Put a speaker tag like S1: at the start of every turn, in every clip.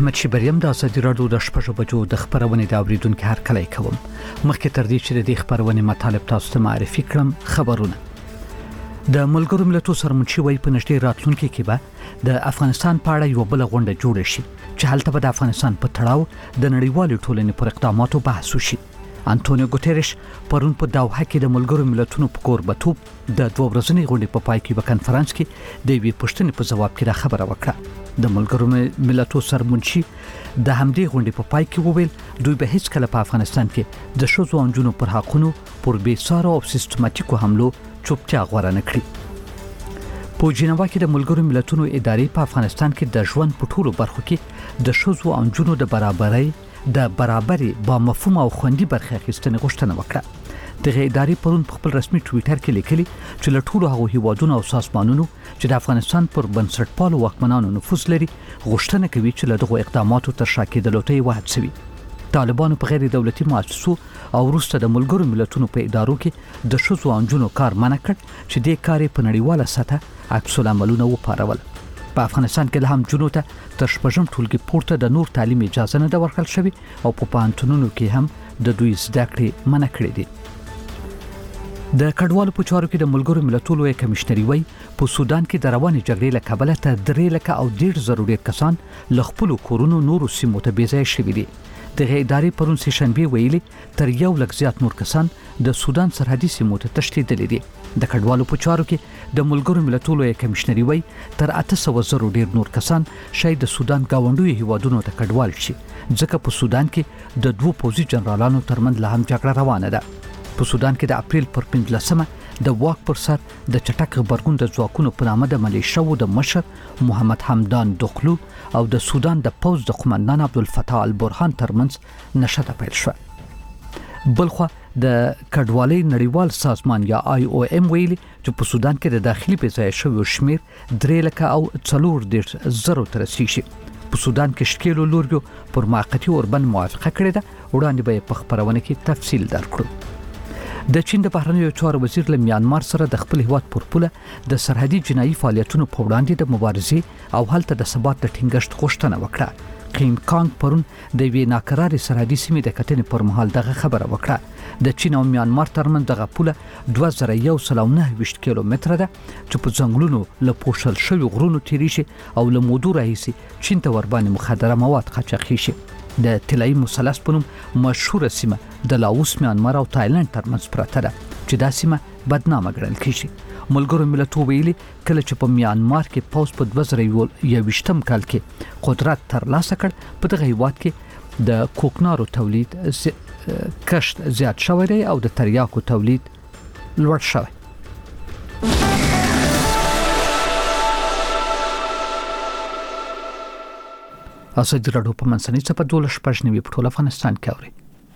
S1: احمد شبریم د ازادي راډیو د شپږ بجو د خبرونې د اوریدونکو هرکلی کوم. مخکې تر دې چې د خبرونې مطالب تاسو ته معرفي کړم، خبرونه د ملګرو ملتونو سرمنشي وای په نږدې راتلونکي کې به د افغانستان په اړه یو بل غونډه جوړه شي چې هلته به د افغانستان په تړاو د نړیوالو ټولنې پر اقداماتو بحث وشي. انټونیو ګوتریش پرون په دوحه کې د ملګرو ملتونو په کوربتوب د 2 ورځنۍ غونډې په پای کې په کنفرانس کې د یوې پوښتنې په ځواب کې دا خبره وکړه. د ملګرو ملتونو سرمنشي د همدې غونډې په پای کې وویل دوی به هیڅ کله په افغانستان کې د ښځو او نجونو پر حقونو پر بېسارو او سیستماتیکو حملو چوپتیا غوره نه کړي. په جنیوا کې د ملګرو ملتونو ادارې په افغانستان کې د ژوند په ټولو برخو کې د ښځو او نجونو د برابرۍ با مفهوم او خوندي برخه اخیستنې غوښتنه وکړه. دغه ادارې پرون په خپل رسمي ټویټر کې لیکلي چې له ټولو هغو هیوادونو او سازمانونو چې د افغانستان پر بنسټپالو واکمنانو نفوذ لري غوښتنه کوي چې له دغو اقداماتو تر شا کېدلو ته وهڅوي. طالبانو په غیر دولتي مؤسسو او وروسته د ملګرو ملتونو په ادارو کې د ښځو او نجونو کار منع کړ چې دې کار په نړیواله سطح عکس العملونه وپارول. په افغانستان کې له هم جنونو ته تر شپږم ټولګي پورته د نور تعلیم اجازه نه ده ورکړل شوې او په پوهنتونونو کې هم د دوی زده کړې منع کړې دي. د کډوالو په چارو کې د ملګرو ملتونو کمشنري وای په سودان کې د روانې جګړې له کبله تر 3,100,000 ډیر کسان له خپل کورونو نورو سیمو ته بیځای شوي دي. دغه ادارې پرون سه شنبه ویلي تر 1,00,000 زیات نور کسان د سودان سرحدي سیمو ته تښتېدلي دي. د کډوالو په چارو کې د ملګرو ملتونو کمشنري وای تر 800,000 ډیر نور کسان شاید د سودان گاونډي هیوادونو ته کډوال شي ځکه په سودان کې د 2 پوځي جنرالانو ترمنځ لا هم جګړه روانه ده. په سودان کې د اپریل پر 15مه د واک پر سر د چټک خبرګون د ځواکونو په نامه د ملیشو د مشر محمد حمدان دخلو او د سودان د پوځ د قومندان عبدالفتاح البرهان ترمنځ نشته پیل شو. بلخو د کډوالۍ نړیوال سازمان یا IOM ویلي چې په سودان کې د داخلي بېځایه شویو شمیر 3,400,000 ته رسیږي. په سودان کې شکیلو لورګو پر موقتی اوربند موافقه کړې ده. وړاندې به په خبرونه کې تفصیل درکړو. د چین د بهرنیو چارو وزیر له میانمار سره د خپل هیواد پر پوله د سرحدي جنایي فعالیتونو په وړاندې د مبارزې او هلته د ثبات د ټینګښت غوښتنه وکړه. قیم کانګ پرون د وی ناکراري سرحدي سیمې د کتنې پر مهال دغه خبره وکړه. د چین او میانمار ترمنځ دغه پوله 2129 کیلومتره ده چې په ځنګلونو له پوښل شوی غرونو تیریږي او له مودو راهیسي چین ته ورباندې مخدره مواد قاچاقي شي. د طلایي مثلث په نوم مشهوره سیمه د لاوس، میانمار او تایلند ترمنځ پراته ده چې دا سیمه بدنامه ګڼل کیږي. ملګرو ملتونو ویلي کله چې په میانمار کې پوز په 2021 کال کې قدرت ترلاسه کړ په دغه هیواد کې د کوکنارو تولید کښت زیات شوی دی او د تریاکو تولید لوړ شوی. ازادي راډیو په منځنۍ صفحه 12 په ټول افغانستان کې اوري.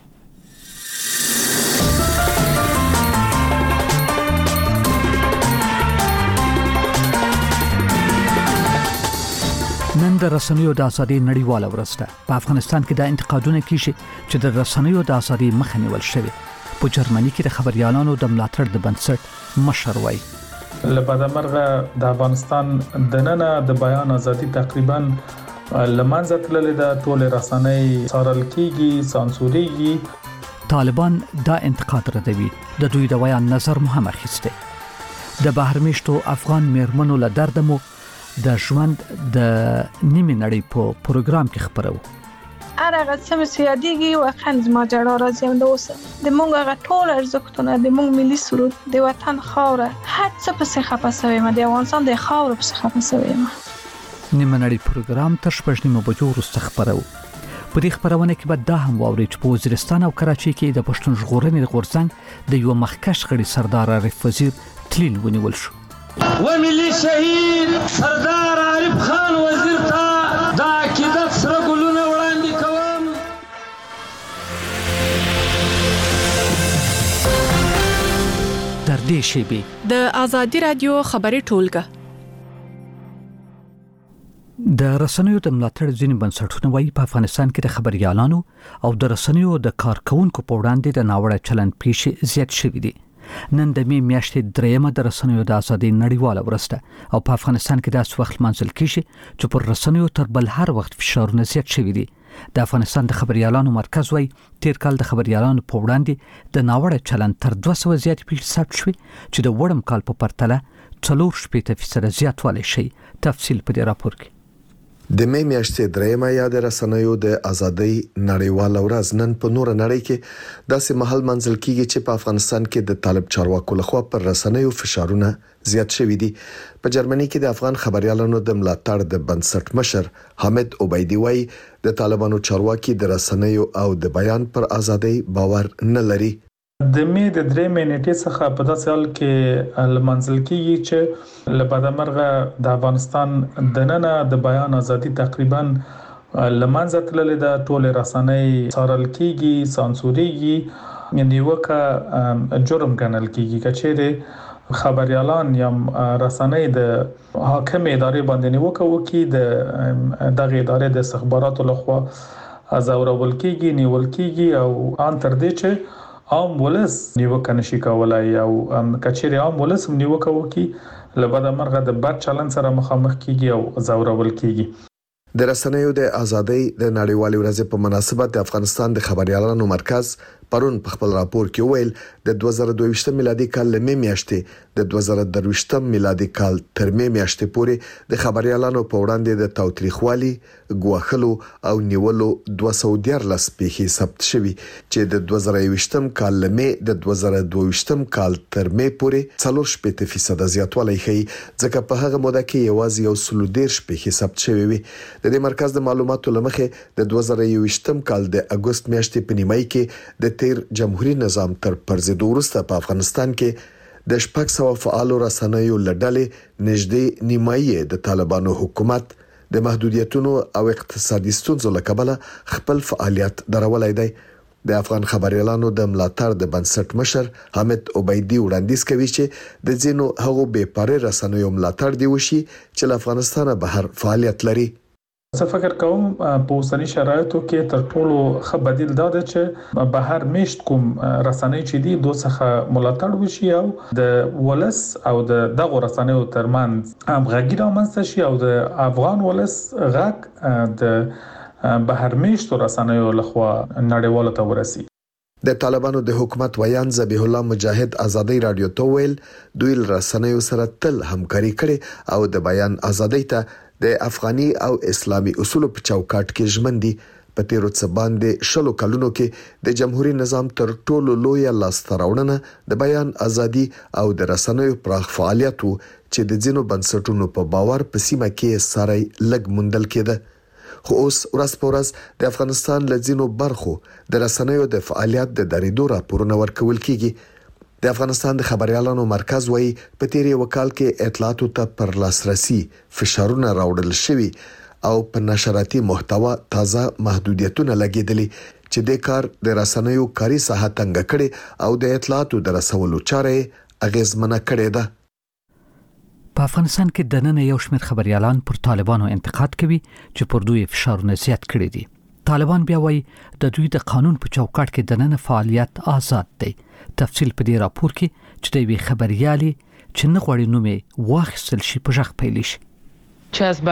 S1: نن د رسنیو د ازادۍ نړیواله ورځ ده. په افغانستان کې د انتقادونه کیږي چې د رسنیو د ازادۍ مخه نیول شوې. په جرمني کې د خبريالانو د ملاتړ د بنسټ مشر وایي
S2: لپاره مرغه د افغانستان د نن د بیان ازادي تقریبا لمنځه تللې ده. ټول رسنۍ څارل کیږي، سانسورېږي.
S1: طالبان دا انتقاد ردوي. د دوی د بیان نظر مهم اخیسته. د بهرمیشتو افغان میرمنو له درد مو د ژوند د نیمه نړۍ په پروګرام کې خبرو.
S3: هغه څه چې یادېږي واقعا زما جړا راځي او اوسه د مونږ هغه ټول ارزښتونه د مونږ ملي سرود د وطن خاوره هر څه په څه خپسوي ما د افغانستان د خاوره په څه خپسوي ما.
S1: نیمه نړۍ پروګرام تر 8 بجو وروسته خبرو. په دې خبرونه کې به دا هم واوري چې په وزیرستان او کراچۍ کې د پښتون ژغورنې غورځنګ د یو مخکښ غړي سردار عارف وزیر تلیل ونیول شو.
S4: و ملي شهید سردار عارف خان وزیر ته د عقیدت سره ګلونه وړاندې کوم.
S1: تر دې شیبې
S5: د ازادي رادیو خبري ټولګه
S1: د رسنیو د ملاتړ ځینې بنسټونه وایي په افغانستان کې د خبريالانو او د رسنیو د کارکونکو په وړاندې د ناوړه چلند پیښې زیات شوې دي. نن د می میاشتې درېمه د رسنیو د ازادۍ نړیواله ورځ ده او په افغانستان کې داس وخت منځل کیږي چې پر رسنیو تر بل هر وخت فشارونه زیات شوي دي. د افغانستان د خبريالانو مرکز وای تیر کال د خبريالانو په وړاندې د ناوړه چلند تر 200 زیات پیښې ثبت شوې چې د وړم کال په پرتله 4% زیاتوالی شي. تفصیل په دې راپور کې.
S6: د می میاشتې درېمه یا د رسنیو د ازادۍ نړیواله ورځ نن په نور نړۍ کې داسې محل منځل کیږي چې په افغانستان کې د طالب چارواکو لخوا پر رسنیو فشارونه زیات شوي دي. په جرمني کې د افغان خبريالانو د ملاتړ د بنسټ مشر حامد عبیدی وای د طالبانو چارواکي د رسنیو او د بیان پر ازادۍ باور نه لري.
S2: د می د درې منټې څخه په داسې حال کې لمنځل کیږي چې لبد مرغه د افغانستان د نن د بیان ازادي تقریبا لمنځه تللې ده. ټول رسنۍ څارل کیږي، سانسوريږي، نیوکه جرم ګڼل کیږي. کچېره خبريالان یا رسنۍ د حاکم ادارې باندې نیوکه وکړي، د دغه ادارې د استخباراتو لخوا ازورول کیږي، نیول کیږي او ان تر دې چې عام ولس نیوکه نشي کولای او کچېره عام ولس نیوکه وکي لبد مرغه د بد چلن سره مخامخ کیږي او زورول کیږي.
S6: د رسنیو د ازادۍ د نړیوالې ورځې په مناسبت د افغانستان د خبريالانو مرکز پرون په خپل راپور کې ویل د 2022 میلادي کال له می میاشتې د 2023 میلادي کال تر می میاشتې پورې د خبريالانو په وړاندې د تاوتریخوالي، ګواښلو او نیولو 214 پیښې ثبت شوي چې د 2021 کال له می د 2022 کال تر می پورې 4% زیاتوالی ښیي، ځکه په هغه موده کې یوازې 113 پیښې ثبت شوي وي. د دې مرکز د معلوماتو لمخې د 2021 کال د اگست میاشتې په نیمایي کې د تیر جمهوریت نظام تر پرځېدو وروسته په افغانستان کې د 600 فعالو رسنیو لړلې نږدې نیمایي د طالبانو حکومت د محدودیتونو او اقتصادي ستونزو له کبله خپل فعالیت درولای دی. د افغان خبريالانو د ملاتړ د بنسټ مشر حامد عبیدی وړاندیز کوي چې د ځینو هغو بې پاره رسنیو ملاتړ دی وشي چې له افغانستانه بهر فعالیت لري.
S2: زه فکر کوم په اوسنی شرایطو کې تر ټولو ښه بدیل دا ده چې بهر میشت کوم رسنۍ چې دي دوه څخه ملاتړ وشي او د ولس او د دغه رسنیو ترمنځ همغږي رامنځته شي او د افغان ولس غږ د بهر میشت رسنیو لخوا نړیوالو ته ورسي.
S6: د طالبانو د حکومت ویان ذبیح الله مجاهد ازادي رادیو ته ویل دوی رسنیو سره تل همکاري کړي او د بیان ازادۍ ته د افغاني او اسلامي اصولو په چوکاټ کې ژمن دي. په تیرو څه باندې شلو کلونو کې د جمهوریت نظام تر ټولو لوی لاسته راوړنه د بیان ازادي او د رسنیو پراخ فعالیت چې د ځینو بنسټونو په باور په سیمه کې ساري لګ مندل کېده. خو اوس ورځ په ورځ د افغانستان له ځینو برخو د رسنیو د فعالیت د درېدو راپورونه ورکول کیږي. د افغانستان د خبريالانو مرکز وایي په تیر یو کال کې اطلاعاتو ته پر لاسرسي فشارونه راوړل شوي او په نشراتي محتوا تازه محدودیتونه لګیدلي چې د کار د رسنیو کاري ساحه تنګ کړي او د اطلاعاتو د رسولو چارې اغیزمنه کړي ده.
S1: په افغانستان کې د نن یو شمېر خبريالان پر طالبانو انتقاد کوي چې پر دوی فشارونه زیات کړي دي. طالبان بیا وایي د دوی د قانون په چوکاټ کې د نن فعالیت آزاد دی. تفصیل په دې راپور کې چې د وی خبريالي چې نه غواړي نومې واخیستل شي په ژغ پیل شي.
S7: چه از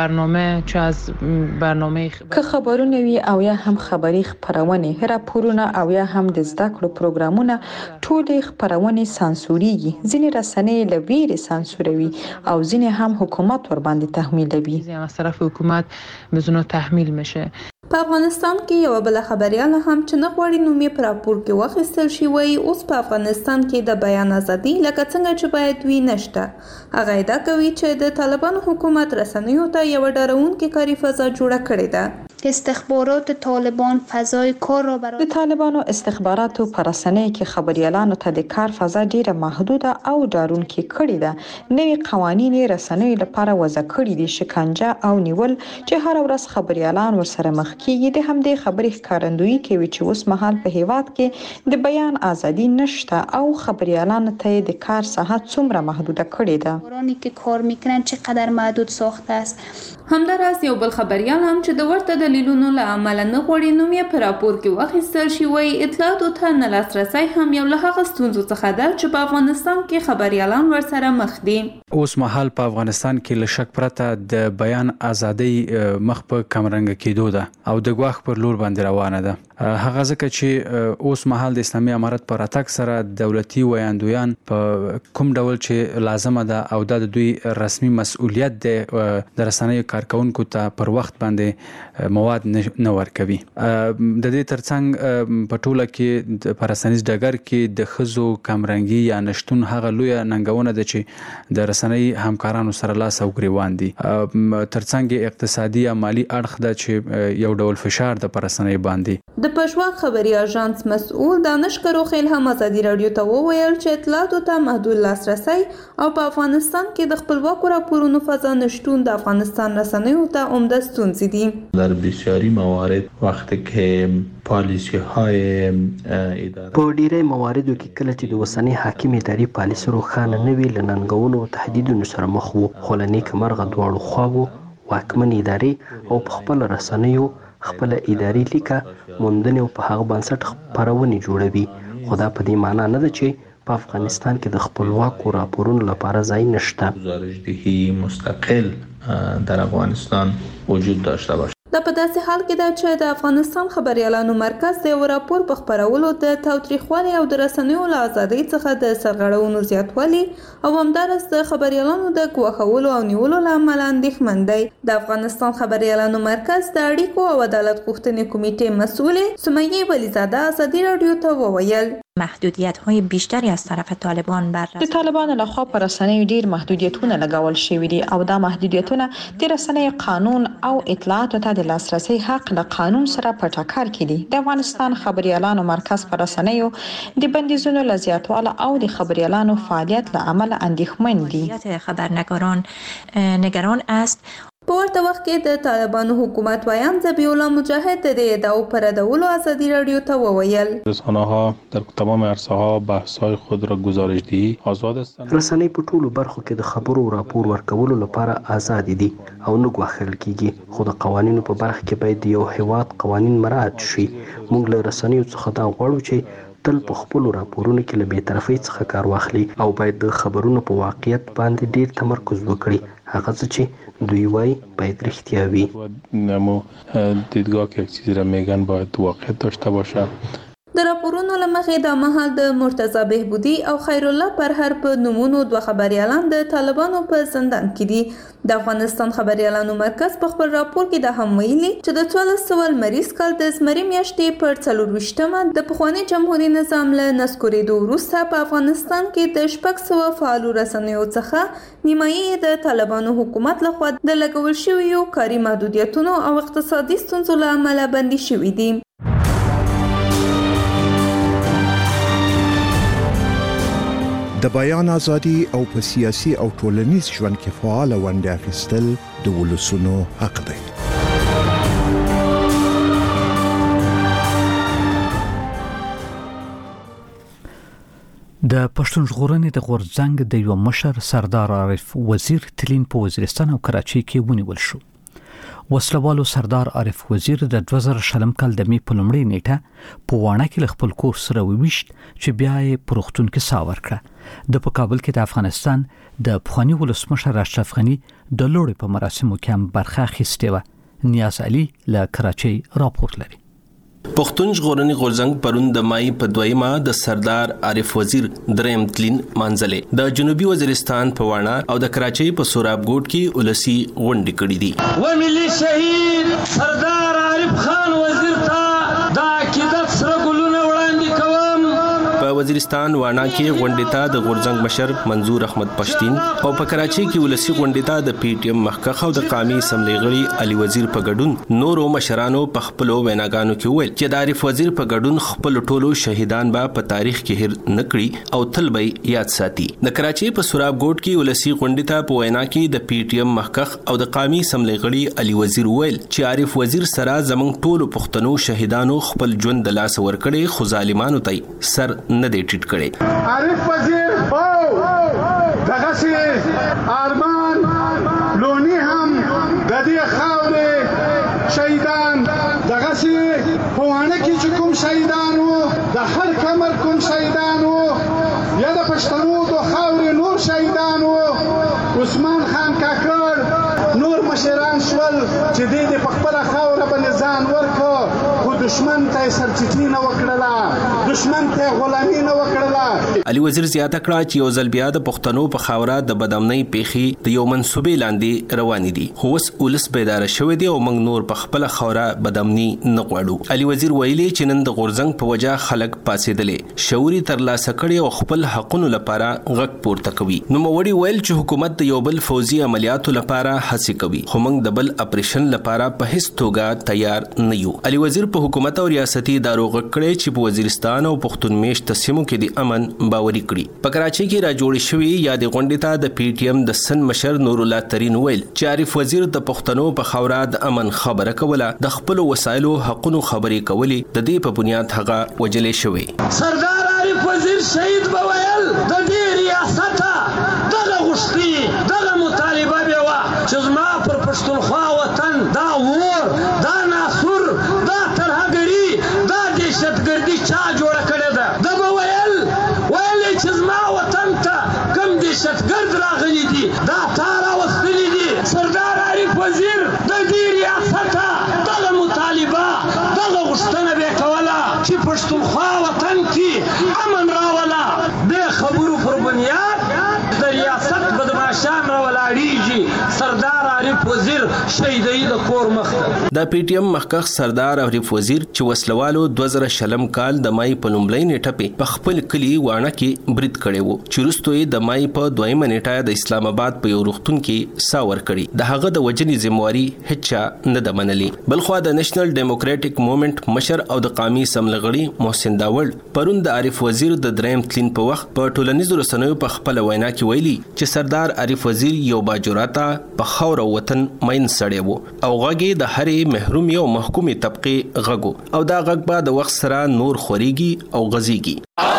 S7: برنامه
S8: که خبرونه وي او یا هم خبري خبرونه راپورونه او یا هم د زده کړو پروګرامونه ټول خبرونه سانسوريږي. ځینې رسنۍ له ویرې سانسوروي او ځینې هم حکومت ور باندې تحمیلوي.
S7: از طرف حکومت بزنو تحمیل میشه.
S9: په افغانستان کې یو بل خبريال هم چې نه غواړي نومې پر راپور کې واخیستل شي وایي اوس په افغانستان کې د بیان ازادي لکه څنګه چې باید وي نشته. هغه ادعا کوي چې د طالبانو حکومت رسنیو ته یو ډاروونکې کاري فضا جوړه کړې ده.
S10: استخبارات طالبان فضای کار را برای
S8: د طالبانو استخباراتو پر رسنۍ کې خبريالانو ته د کار فضا ډیره محدوده او ډارونکې کړې ده. نوي قوانین رسنۍ لپاره وضع کړي دي، شکنجه او نیول چې هر ورځ خبريالان ورسره مخ کیږي. د همدې خبرې ښکارندویي کوي چې اوس مهال په هیواد کې د بیان ازادي نشته او خبريالانو ته د کار ساحت څومره محدوده کړې ده.
S10: ورانی که کار میکنن چقدر محدود ساخته است.
S9: همداراز یو بل خبريال هم چې د ورته دلیلونو له امله نه غوړي نوم یې په راپور کې واخیستل شي وایي اطلاعاتو ته نه لاسرسی هم یو له هغه ستونزو څخه ده چې په افغانستان کې خبريالان ورسره مخ دي.
S11: اوس مهال په افغانستان کې له شک پرته د بیان ازادي مخ په کمرنګ کېدو ده او د غواخ پر لور باندې روانه ده. هغه ځکه چې اوس مهال د اسلامي امارت پر اتاک سره دولتي ویاندویان په کوم ډول چې لازمه ده او د دوی رسمي مسؤلیت ده د رسنیو کارکونکو ته پر وخت باندې مواد نه ورکوي. د دې ترڅنګ په ټوله کې د پرسنیز ډګر کې د خزو کمرنګي یا نشټون هغه لوی ننګونه ده چې د رسنۍ همکارانو سره لاس او ګریوان دي. ترڅنګ اقتصادي یا مالی اړخ ده چې یو ډول فشار د پرسنۍ باندې.
S9: د پښواک خبري اژانس مسؤل دانش کروخیل هم ازادي رادیو ته وویل چې اطلاعاتو ته محدود لاسرسی او په افغانستان کې د خپلواکو راپورونو فضا نشټون د افغانستان رسنیو ته عمده ستونزې دي.
S12: در بسیاری موارد وقتی که پالیسی های اداره
S13: په ډیری مواردو کې کله چې د وسنۍ حاکم اداري پالیسي روښانه نه وي له ننګونو او تهدیدونو سره مخ وو خو له نیکمرغه دواړو خواوو واکمن ادارې او په خپل رسنیو خپل اداري لیکه موندنې او په هغه بنسټ خپرونې جوړوي خو دا په دې معنی نه ده چې په افغانستان کې د خپلواکو راپورونو لپاره ځای نشته.
S12: گزارشدهی مستقل در افغانستان وجود داشته باشه.
S9: دا په داسې حال کې ده چې د افغانستان خبريالانو مرکز د یو راپور په خپرولو د تاوتریخوالي او د رسنیو له ازادۍ څخه د سرغړونو زیاتوالي او همدارس د خبريالانو د ګواښولو او نیولو له امله اندېښمن دی. د افغانستان خبريالانو مرکز د اړیکو او عدالت غوښتنې کمیټې مسؤلې سمیه ولیزاده ازادي رادیو ته وویل
S14: محدودیت‌های بیشتری از طرف طالبان بر
S8: د طالبانو لخوا پر رسنیو ډیر محدودیتونه لګول شوي دي او دا محدودیتونه د رسنیو قانون او اطلاعاتو ته د لاسرسي حق له قانون سره په ټکر کې دي. د افغانستان خبريالانو مرکز پر رسنیو د بندیزونو له زیاتواله او د خبريالانو فعالیت له امله اندېښمن دي.
S14: خبرنگاران نگران است.
S9: په ورته وخت کې د طالبانو حکومت ویان ذبیح الله مجاهد د ادعاو پر ردولو ازادي رادیو ته وویل
S12: رسانه‌ها در تمام عرصه‌ها بحث‌های خود را گزارشدهی آزاد هستند.
S13: رسنۍ په ټولو برخو کې د خبرو راپور ورکولو لپاره آزاد دي او نه ګواښل کیږي خو د قوانینو په برخه کې باید یو هیواد قوانین مراعات شي. موږ له رسنیو څخه دا غواړو چې تل په خپل راپورونو کې له بی‌طرفۍ څخه کار واخلي او باید د خبرونو په واقعیت باندې ډیر تمرکز وکړي. هغه څه چې دوی وایي باید رښتیا وي.
S12: نمو دیدگاه که یک چیزی را میگن باید واقعیت داشته باشه.
S9: د راپورونو لمخې د مهال د مرتضی بهبودی او خیر الله پرهر په نومونو دوه خبريالان د طالبانو په زندان کې دي. د افغانستان خبريالانو مرکز په خپل راپور کې د هم ویلي چې د 1400 مریض کال د زمري میاشتې پر 24مه د پخوانی جمهوریت نظام له نسکورېدو وروسته په افغانستان کې د 600 فعالو رسنیو څخه نیمایي د طالبانو حکومت لخوا د لګول شویو کاري محدودیتونو او اقتصادي ستونزو له امله بندي شوي دي.
S15: د بیان ازادي او په سیاسي او ټولنیز ژوند کې فعال ونډه اخیستل د ولسونو حق دی.
S1: د پښتون ژغورنې د غورځنګ د یو مشر سردار عارف وزیر تلین په وزیرستان او کراچۍ کې ونیول شو. وسلوالو سردار عارف وزیر د 2000 کال د می په لومړۍ نیټه په وانه کې خپل کور سره وویشت چې بیا یې پروختون کې ساور کړ. د په کابل کې د افغانستان د پخوانی ولسمشر اشرف غنی د لوړ په مراسمو کې هم برخه اخیستې و. نیاز علي له کراچۍ راپور لري.
S16: پښتون ژغورنې غورځنګ پرون د مای په 2مه د سردار عارف وزیر دریم تلین منځلې د جنوبي وزیرستان په وانا او د کراچۍ په سوراب ګوټ کې ولسی غونډې کړې دي.
S4: و ملي شهید سردار عارف خان وزیر ته د عقیدت سره ګلونه وړاندې کوم.
S16: په وزیرستان وانا کې غونډې ته د غورځنګ مشر منظور احمد پښتين او په کراچۍ کې ولسی غونډې ته د پی ټی ایم مخکخ او د قومي اسمبلی غړي علي وزیر په ګډون نورو مشرانو په خپل ویناګانو کې ویل چې د عارف وزیر په ګډون خپل ټولو شهیدان به په تاریخ کې هیر نکړي او تل به یاد ساتي. د کراچۍ په سوراب ګوټ کې ولسی غونډې ته په وینا کې د پی ټی ایم مخکخ او د قومي اسمبلی غړي علي وزیر ویل چې عارف وزیر سره زمونږ ټولو پښتنو شهیدانو خپل ژوند د لاس ورکړي خو ظالمانو ته سر نه دی ټیټ کړي.
S17: عارف وزیر دغه سي ارمان لونی هم د دې شهیدان دغسې په واڼه کې چې کوم شهیدان وو د هر کمر کوم شهیدان وو یا د پښتنو د خاورې نور شهیدان وو عثمان خان کاکړ نور مشران شول چې دوی د په خپله خاوره باندې ځان ورکړ خو دشمن ته یې سرچټي نه وکړله دشمن ته یې غلامي نه وکړله.
S16: علي وزیر زیاته کړه چې یو ځل بیا د پښتنو په خاوره د بدامنۍ پیښې د یو منسوبې لاندې روانې دي خو اوس ولس بیداره شوی دی او موږ نور په خپله خاوره بدامني نه غواړو. علي وزیر ویلي چې نن د غورځنګ په وجه خلک پاڅېدلې شعور یې ترلاسه کړی او خپل حقونو لپاره غږ پورته کوي. نوموړي ویل چې حکومت د یو بل فوزي عملیاتو لپاره هڅې کوي خو موږ د بل اپریشن لپاره په هیڅ توګه تیار نه یو. علي وزیر په حکومت او ریاستي ادارو غږ کړی چې په وزیرستان او پښتون میشت سیمو کې د امن باوري کړي. په کراچۍ کې را جوړې شوې یادې غونډې ته د پی ټی ایم د سن مشر نور الله ترین ویل چې عارف وزیر د پښتنو په خاوره د امن خبره کوله د خپل وسایلو حقونو خبرې کولې د دې په بنیاد هغه وجلې شوې.
S4: سردار عارف وزیر شهید به ویل د دې ریاست دغه غوښتي دغه مطالبه به وه چې زما پر پښتونخوا وطن دا ور دا ناسور دا ترهګري دا دهشتګردي چا جوړه کړې ده دا به ویل چې زما وطن ته کم دهشتګرد راغلي دي دا تا راوستلي دي. سردار عارف وزیر د دې ریاست دغه مطالبه دغه غوښتنه به کوله چې پښتونخوا وطن کې امن راوله د خبرو پر بنیاد د ریاست بدمعشان راولاړیږي. سردار عارف وزیر شهیدی د کور مخ ته.
S16: د پی ټی ایم مخکښ سردار عارف وزیر چې وسلوالو 2000 کال د مای په لومړۍ نیټه په خپل کلی واڼه کې برید کړی وو چې وروسته یې د مای په 2مه نیټه د اسلام آباد په یو روغتون کې سا ورکړي. د هغه د وجنې ذمہواري هیڅ نه ده منلي. بلخوا د نېشنل ډیموکراټک موومېنټ مشر او د قومي سملغړي محسن داوړ پرون د عارف وزیر د دریم تلین په وخت په ټولنیزو رسنیو په خپل وینا کې ویلي چې سردار عارف وزیر یو باجراته په خاور وطن مین سړی وو او غږی د هرې محرومي او محکومي طبقه غږو او دا غږ به د وخت سره نور خوريږي او غزيږي.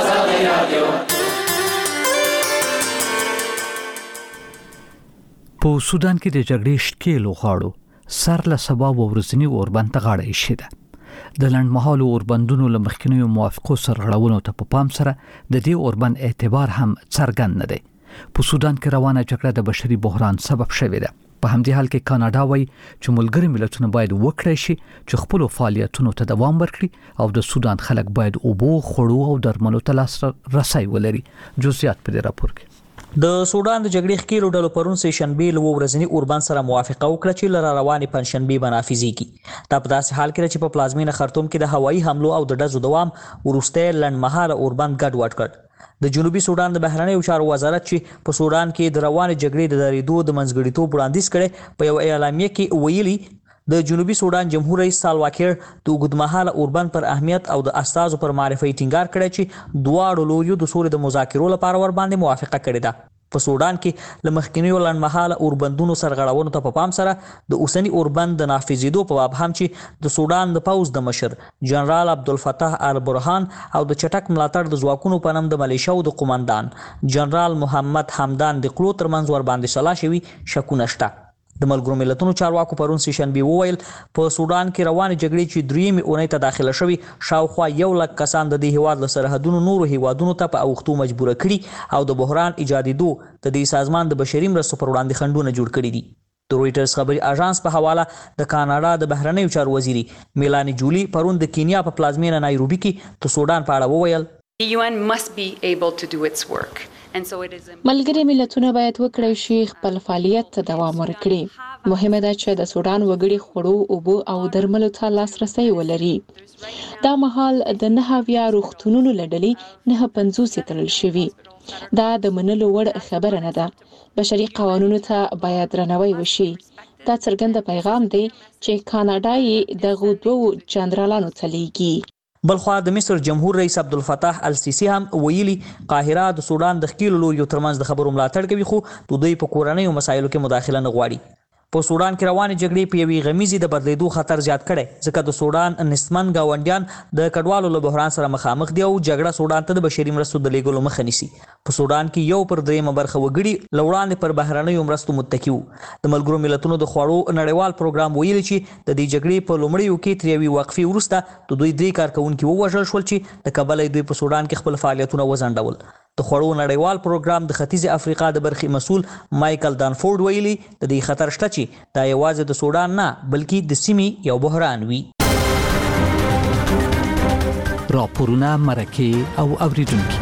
S1: په سودان کې د جګړې شکیلو غاړو سر له سبب ورځنی اوربند ته غاړه ایښې ده. د لنډمهالو اوربندونو له مخکینیو موافقو سره غړولو ته په پام سره د دې اوربند اعتبار هم څرګند نه دی. په سودان کې روانه جګړه د بشري بحران سبب شوې ده. په همدې حال کې کاناډا وایي چې ملګري ملتونه باید وکړي شي چې خپل فعالیتونو ته دوام ورکړي او د سودان خلک باید اوبو خړو او درملو ته لاسرسی ولري. جزئیات په دې راپور کې.
S18: د سودان د جګړې ښکېلو ډلو پرون سه شنبې له ورځنی اوربند سره موافقه وکړه چې لاره روانې پنځشنبې بنافذيږي. دا په داسې حال کې چې په پلازمینه خرطوم کې د هوایي حملو او د ډزو دوام ورسته لنډمهاله اوربند ګډوډ کړ. د جنوبي سودان د بهرنیو چارو وزارت چې په سودان کې د روانې جګړې د درېدو د منځګړیتوب وړاندیز کړي په یو اعلامیه کې ویلي د جنوبي سودان جمهور رئیس سالواکیر د اوږدمهاله اوربند پر اهمیت او د استازو پر معرفي ټینګار کړی چې دواړو لوریو د سولې د مذاکرو لپاره ور باندې موافقه کړې ده. په سودان کې لمخکینیو لنډمهاله اوربندونو سرغړونو ته په پام سره د اوسنی اوربند د نافذېدو په باب هم چې د سودان د پوز د مشر جنرال عبدالفتاح البرهان او د چټک ملاتړ د ځواکونو په نوم د ملیشیاو د قومندان جنرال محمد حمدان د قلو ترمنځ ور باندې سلا شوي شکونه شته. د ملګرو ملتونو چارواکو پرون سه شنبې وویل په سودان کې روانې جګړې چې درېمې اونۍ ته داخله شوي شاوخوا 100,000 کسان د دې هیواد له سرحدونو نورو هیوادونو ته په اوښتو مجبور کړي او د بحران ایجادېدو د دې سازمان د بشري مرستو پر وړاندې خنډونه جوړ کړي دي. د رويټرز خبري اژانس په حواله د کاناډا د بهرنیو چارو وزیري میلانی جولی پرون د کینیا په پلازمینه نایروبي کې د سودان په اړه وویل
S19: The UN must be able to do its work.
S20: ملګري ملتونه باید وکړي شي خپل فعالیت ته دوام ورکړي. مهمه ده چې د سودان وګړي خوړو اوبو او درملو ته لاسرسی ولري. دا مهال د 9 روغتونونو لړلې 950 تړل شوي. دا د منلو وړ خبره نه ده. بشري قوانینو ته باید درناوی وشي. دا څرګند پیغام دی چې کاناډا یې دغه دوه جنرالانو ته لیږي.
S18: بلخوا د مصر جمهور رئیس عبدالفتاح السیسی هم ویلي قاهره د سودان د ښکېلو لوریو ترمنځ د خبرو ملاتړ کوي خو د دوی په کورنیو مسایلو کې مداخله نه غواړي. په سودان کې روانې جګړې په یوې غمیزې د بدلیدو خطر زیات کړی ځکه د سودان نسبتاً ګاونډیان د کډوالو له بحران سره مخامخ دي او جګړه سودان ته د بشري مرستو د لیږلو مخه نیسي. په سودان کې 1/3 برخه وګړي له وړاندې پر بهرنیو مرستو متکي وو. د ملګرو ملتونو د خوړو نړیوال پروګرام ویلي چې د دې جګړې په لومړیو کې تر یوې وقفې وروسته د دوی 3 کارکونکي ووژل شول چې د کبله دوی په سودان کې خپل فعالیتونه وځنډول. د خوړو نړیوال پروګرام د ختیځ افریقا د برخې مسؤل مایکل دانفورد ویلي د دې خطر شته چې دا یوازې د سودان نه بلکې د سیمې یو بحران وي.
S1: راپورونه مرکه او اوریدونکي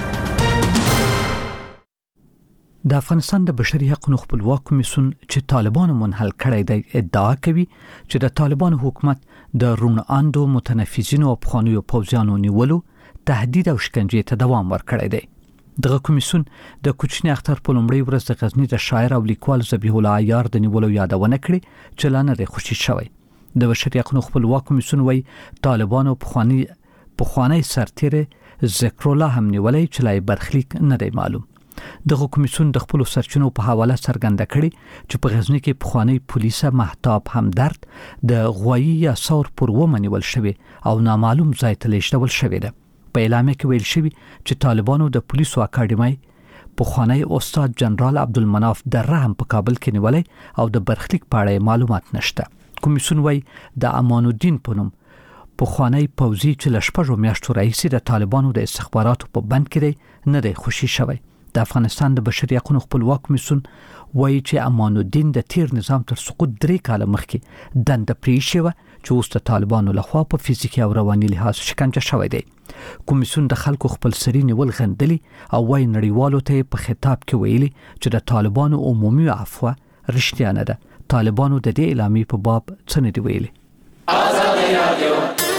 S1: د افغانستان د بشري حقوقو خپلواک کمیسیون چې طالبانو منحل کړی دی ادعا کوي چې د طالبانو حکومت د روناندو متنفذینو او پخوانیو پوځیانو نیولو تهدید او شکنجې ته دوام ورکړی دی. دغه کمیسیون د کوچنی اختر په لومړۍ ورځ د غزنی د شاعر او لیکوال ذبیح الله عیار د نیولو یادونه کړې چې لا نه دی خوشی شوی. د بشري حقوقو خپلواک کمیسیون وايي طالبانو پخوانی سرتیر ذکر الله هم نیولای چې لای برخلیک نه دی معلوم. دغه کمیسیون د خپل سرچینو په حواله څرګنده کړي چې په غزنی کې پخوانی پولیسه مهتاب همدرد د غوایی یا ثور پر ومنول شوی او نامعلوم ځای ته لیږدول شوی دی. په اعلامیه کې ویل شوی چې طالبانو د پولیسو اکاډمۍ پخوانی استاد جنرال عبدالمناف دره هم په کابل کې نیولای او د برخلیک په اړه معلومات نشته. کمیسیون وايي د امان الدین په نوم پخوانی پوځي چې ل 6 میاشتو راهیسې د طالبانو د استخباراتو په بند کې دی نه دی خوشی شوی. د افغانستان د بشري حقوقو خپلواک کمیسیون وايي چې امان الدین د تیر نظام تر سقوط 3 کال مخکې دنده پریښې و چې اوس د طالبانو لخوا په فزیکي او رواني لحاظ شکنجه شوی دی. کمیسیون د خلکو خپل سری نیول غندلي او وايي نړیوالو ته په خطاب کې ویلي چې د طالبانو عمومي عفو رښتیا نه ده. طالبانو د دې اعلامیې په باب څه نه دی ویلي. آزادي رادیو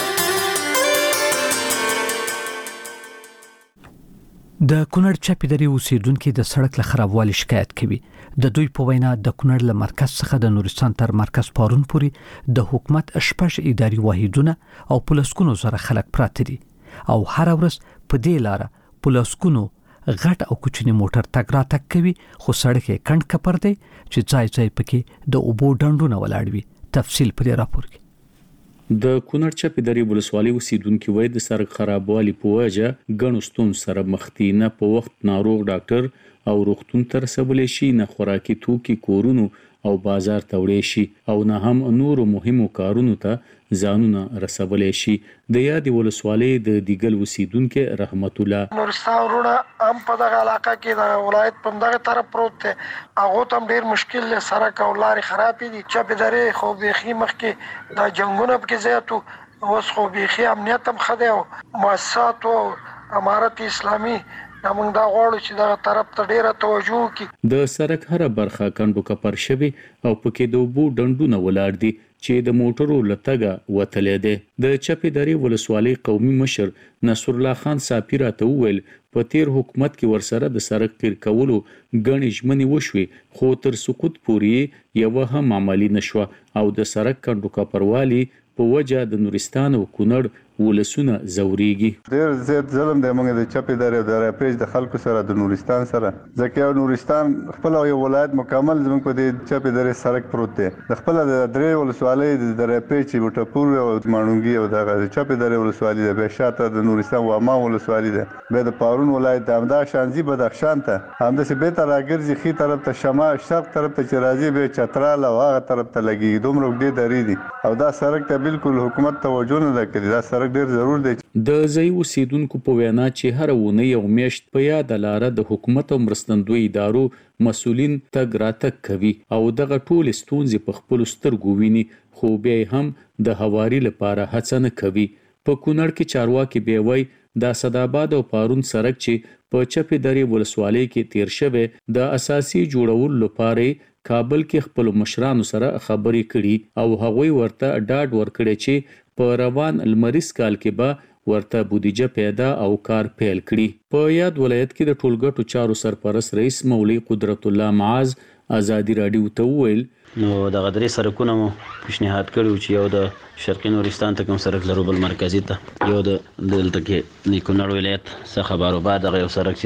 S1: د کونړ چپی درې اوسیدونکو د سړک له خرابوالي شکایت کوي. د دوی په وینا د کونړ له مرکز څخه د نورستان تر مرکز پارون پورې د حکومت 6 اداري واحدونه او پولیسونو سره خلک پراته دي او هر ورځ په دې لار پولیسونو غټ او کوچنی موټر تګ را تګ کوي خو سړک یې کڼ کپر دی چې ځای ځای پکې د اوبو ډنډونه ولاړ وي. تفصیل پر راپور کې
S21: د کونړ چپی درې ولسوالۍ اوسیدونکو وایي د سړک خرابوالي په وجه ګڼو ستونزو سره مخ دي. نه په وخت ناروغ ډاکټر او روغتون ته رسولی شي، نه خوراکي توکي کورونو او بازار ته وړي شي او نه هم نورو مهمو کارونو ته ځانونه رسولی شي. د یادې ولسوالۍ د دیګل اوسیدونکو رحمت الله
S22: نورستان وروڼه هم په دغه علاقه کې د ولایت په دغه طرف پروت دی، هغه ته ډیر مشکل له سړک او لارې خراب دي. چپی درې خو بيخي مخکې د جنگونو په زیاتو اوس خو بيخي امنیت هم خده او مؤسسات او امارت اسلامي موږ دا غواړو چې دا طرف ته ډیره توجه وکړي.
S21: د سړک هر برخه کندو کپر شوی او پکې د اوبو ډنډونه ولاړ دي چې د موټرو لټګه وتلې ده. د چپی درې ولسوالۍ قومي مشر نصر الله خان صافی راته وویل په تیر حکومت کې ورسره د سړک قیر کولو غني ژمنې وشوي خو تر سقوط پورې یو هم عملی نشو او د سړک کندو کپروالي په وجه د نورستان او کونړ ولسونه زوريږي.
S23: ډیر زیات ظلم دی موږ د چپی درې د راپېج د خلکو سره د نورستان سره ځکه نورستان خپل یو ولایت مکمل زموږ په دې چپی درې سړک پروت دی. د خپل د درې ولسوالۍ د راپېج بوټپور او مانونګي او د چپی درې ولسوالۍ د بشاته د نورستان و ما ولسوالۍ ده به د پارون ولایت د امدا شانزي بدخشان ته همداسې به تر راګرځي خي طرف ته شمال شرق طرف ته چې راځي به چترال او هغه طرف ته لګي دومره دې درې دي او دا سړک ته بالکل حکومت توجه نه کوي. دا سړک ډیر ضرور دی.
S21: د ځای اوسیدونکو په وینا چې هر ونه یو میاشت په یاد لاره د حکومت او مرستندوی ادارو مسولین تګ راتګ کوي او دغه ټول ستونزې په خپل سترګو ویني خو بیا هم د هواري لپاره هڅه نه کوي. په کونړ کې چارواکي به وای د اسداباد او پارون سړک چې په چپی درې ولسوالۍ کې تیر شوه د اساسي جوړول لپاره کابل کې خپل مشرانو سره خبرې کړي او هغوی ورته ډاډ ورکړي چې په روان المریض کال کې به ورته بودیجه پیدا او کار پیل کړي. په یاد ولایت کې د ټولګټو چارو سرپرست رئیس مولوی قدرت الله معاذ آزادی رادیو ته وویل
S24: نو د غدري سرکونه مو پیشنهاد کړو چې یو د شرقي نورستان ته کوم سرک لرو بل مرکزی ته یو د دلته کې کونړ ولایت څخه بارو بعد یو سرک چې دی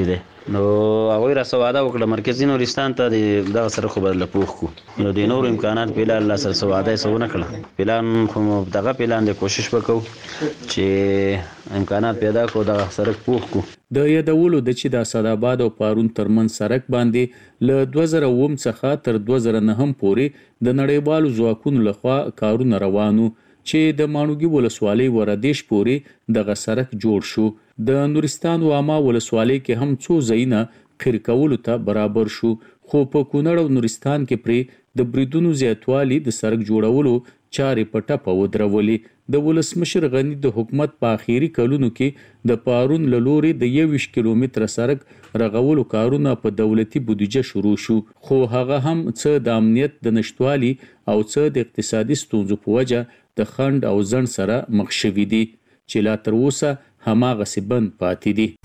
S24: نو هغوی را سواده وکړه مرکزي نورستان ته دغه سره خو بدله پوخ کو نو د نورو امکانات په الله سره سواده یې څه ونه کړه پلان خو دغه پلان د کوشش وکړو چې امکانات پیدا کړو دغه سړک پوخ کو
S21: د یادولو د چې د اسداباد او پارون ترمن سړک باندې له 2009 څخه تر 2009 پورې د نړیوالو ځواکونو لخوا کارونه روانو چې د مانوګي ولسوالۍ وردیش پورې دغه سړک جوړ شو د نورستان واما ولسوالۍ کې هم څو ځایونه قیر کولو ته برابر شو خو په کونړ او نورستان کې پرې د بریدونو زیاتوالی د سړک جوړولو چارې په ټپه ودرولې د ولسمشر غنی د حکومت په اخیری کلونو کې د پارون له لورې د 21 کیلومتر سړک رغولو کارونه په دولتي بودیجه شروع شو خو هغه هم څه د امنیت د نشټوالي او څه د اقتصادي ستونزو په وجه د خند او ځند سره مخ شوي دي چې لا تر اوسه هماغسې بند پاتې دي.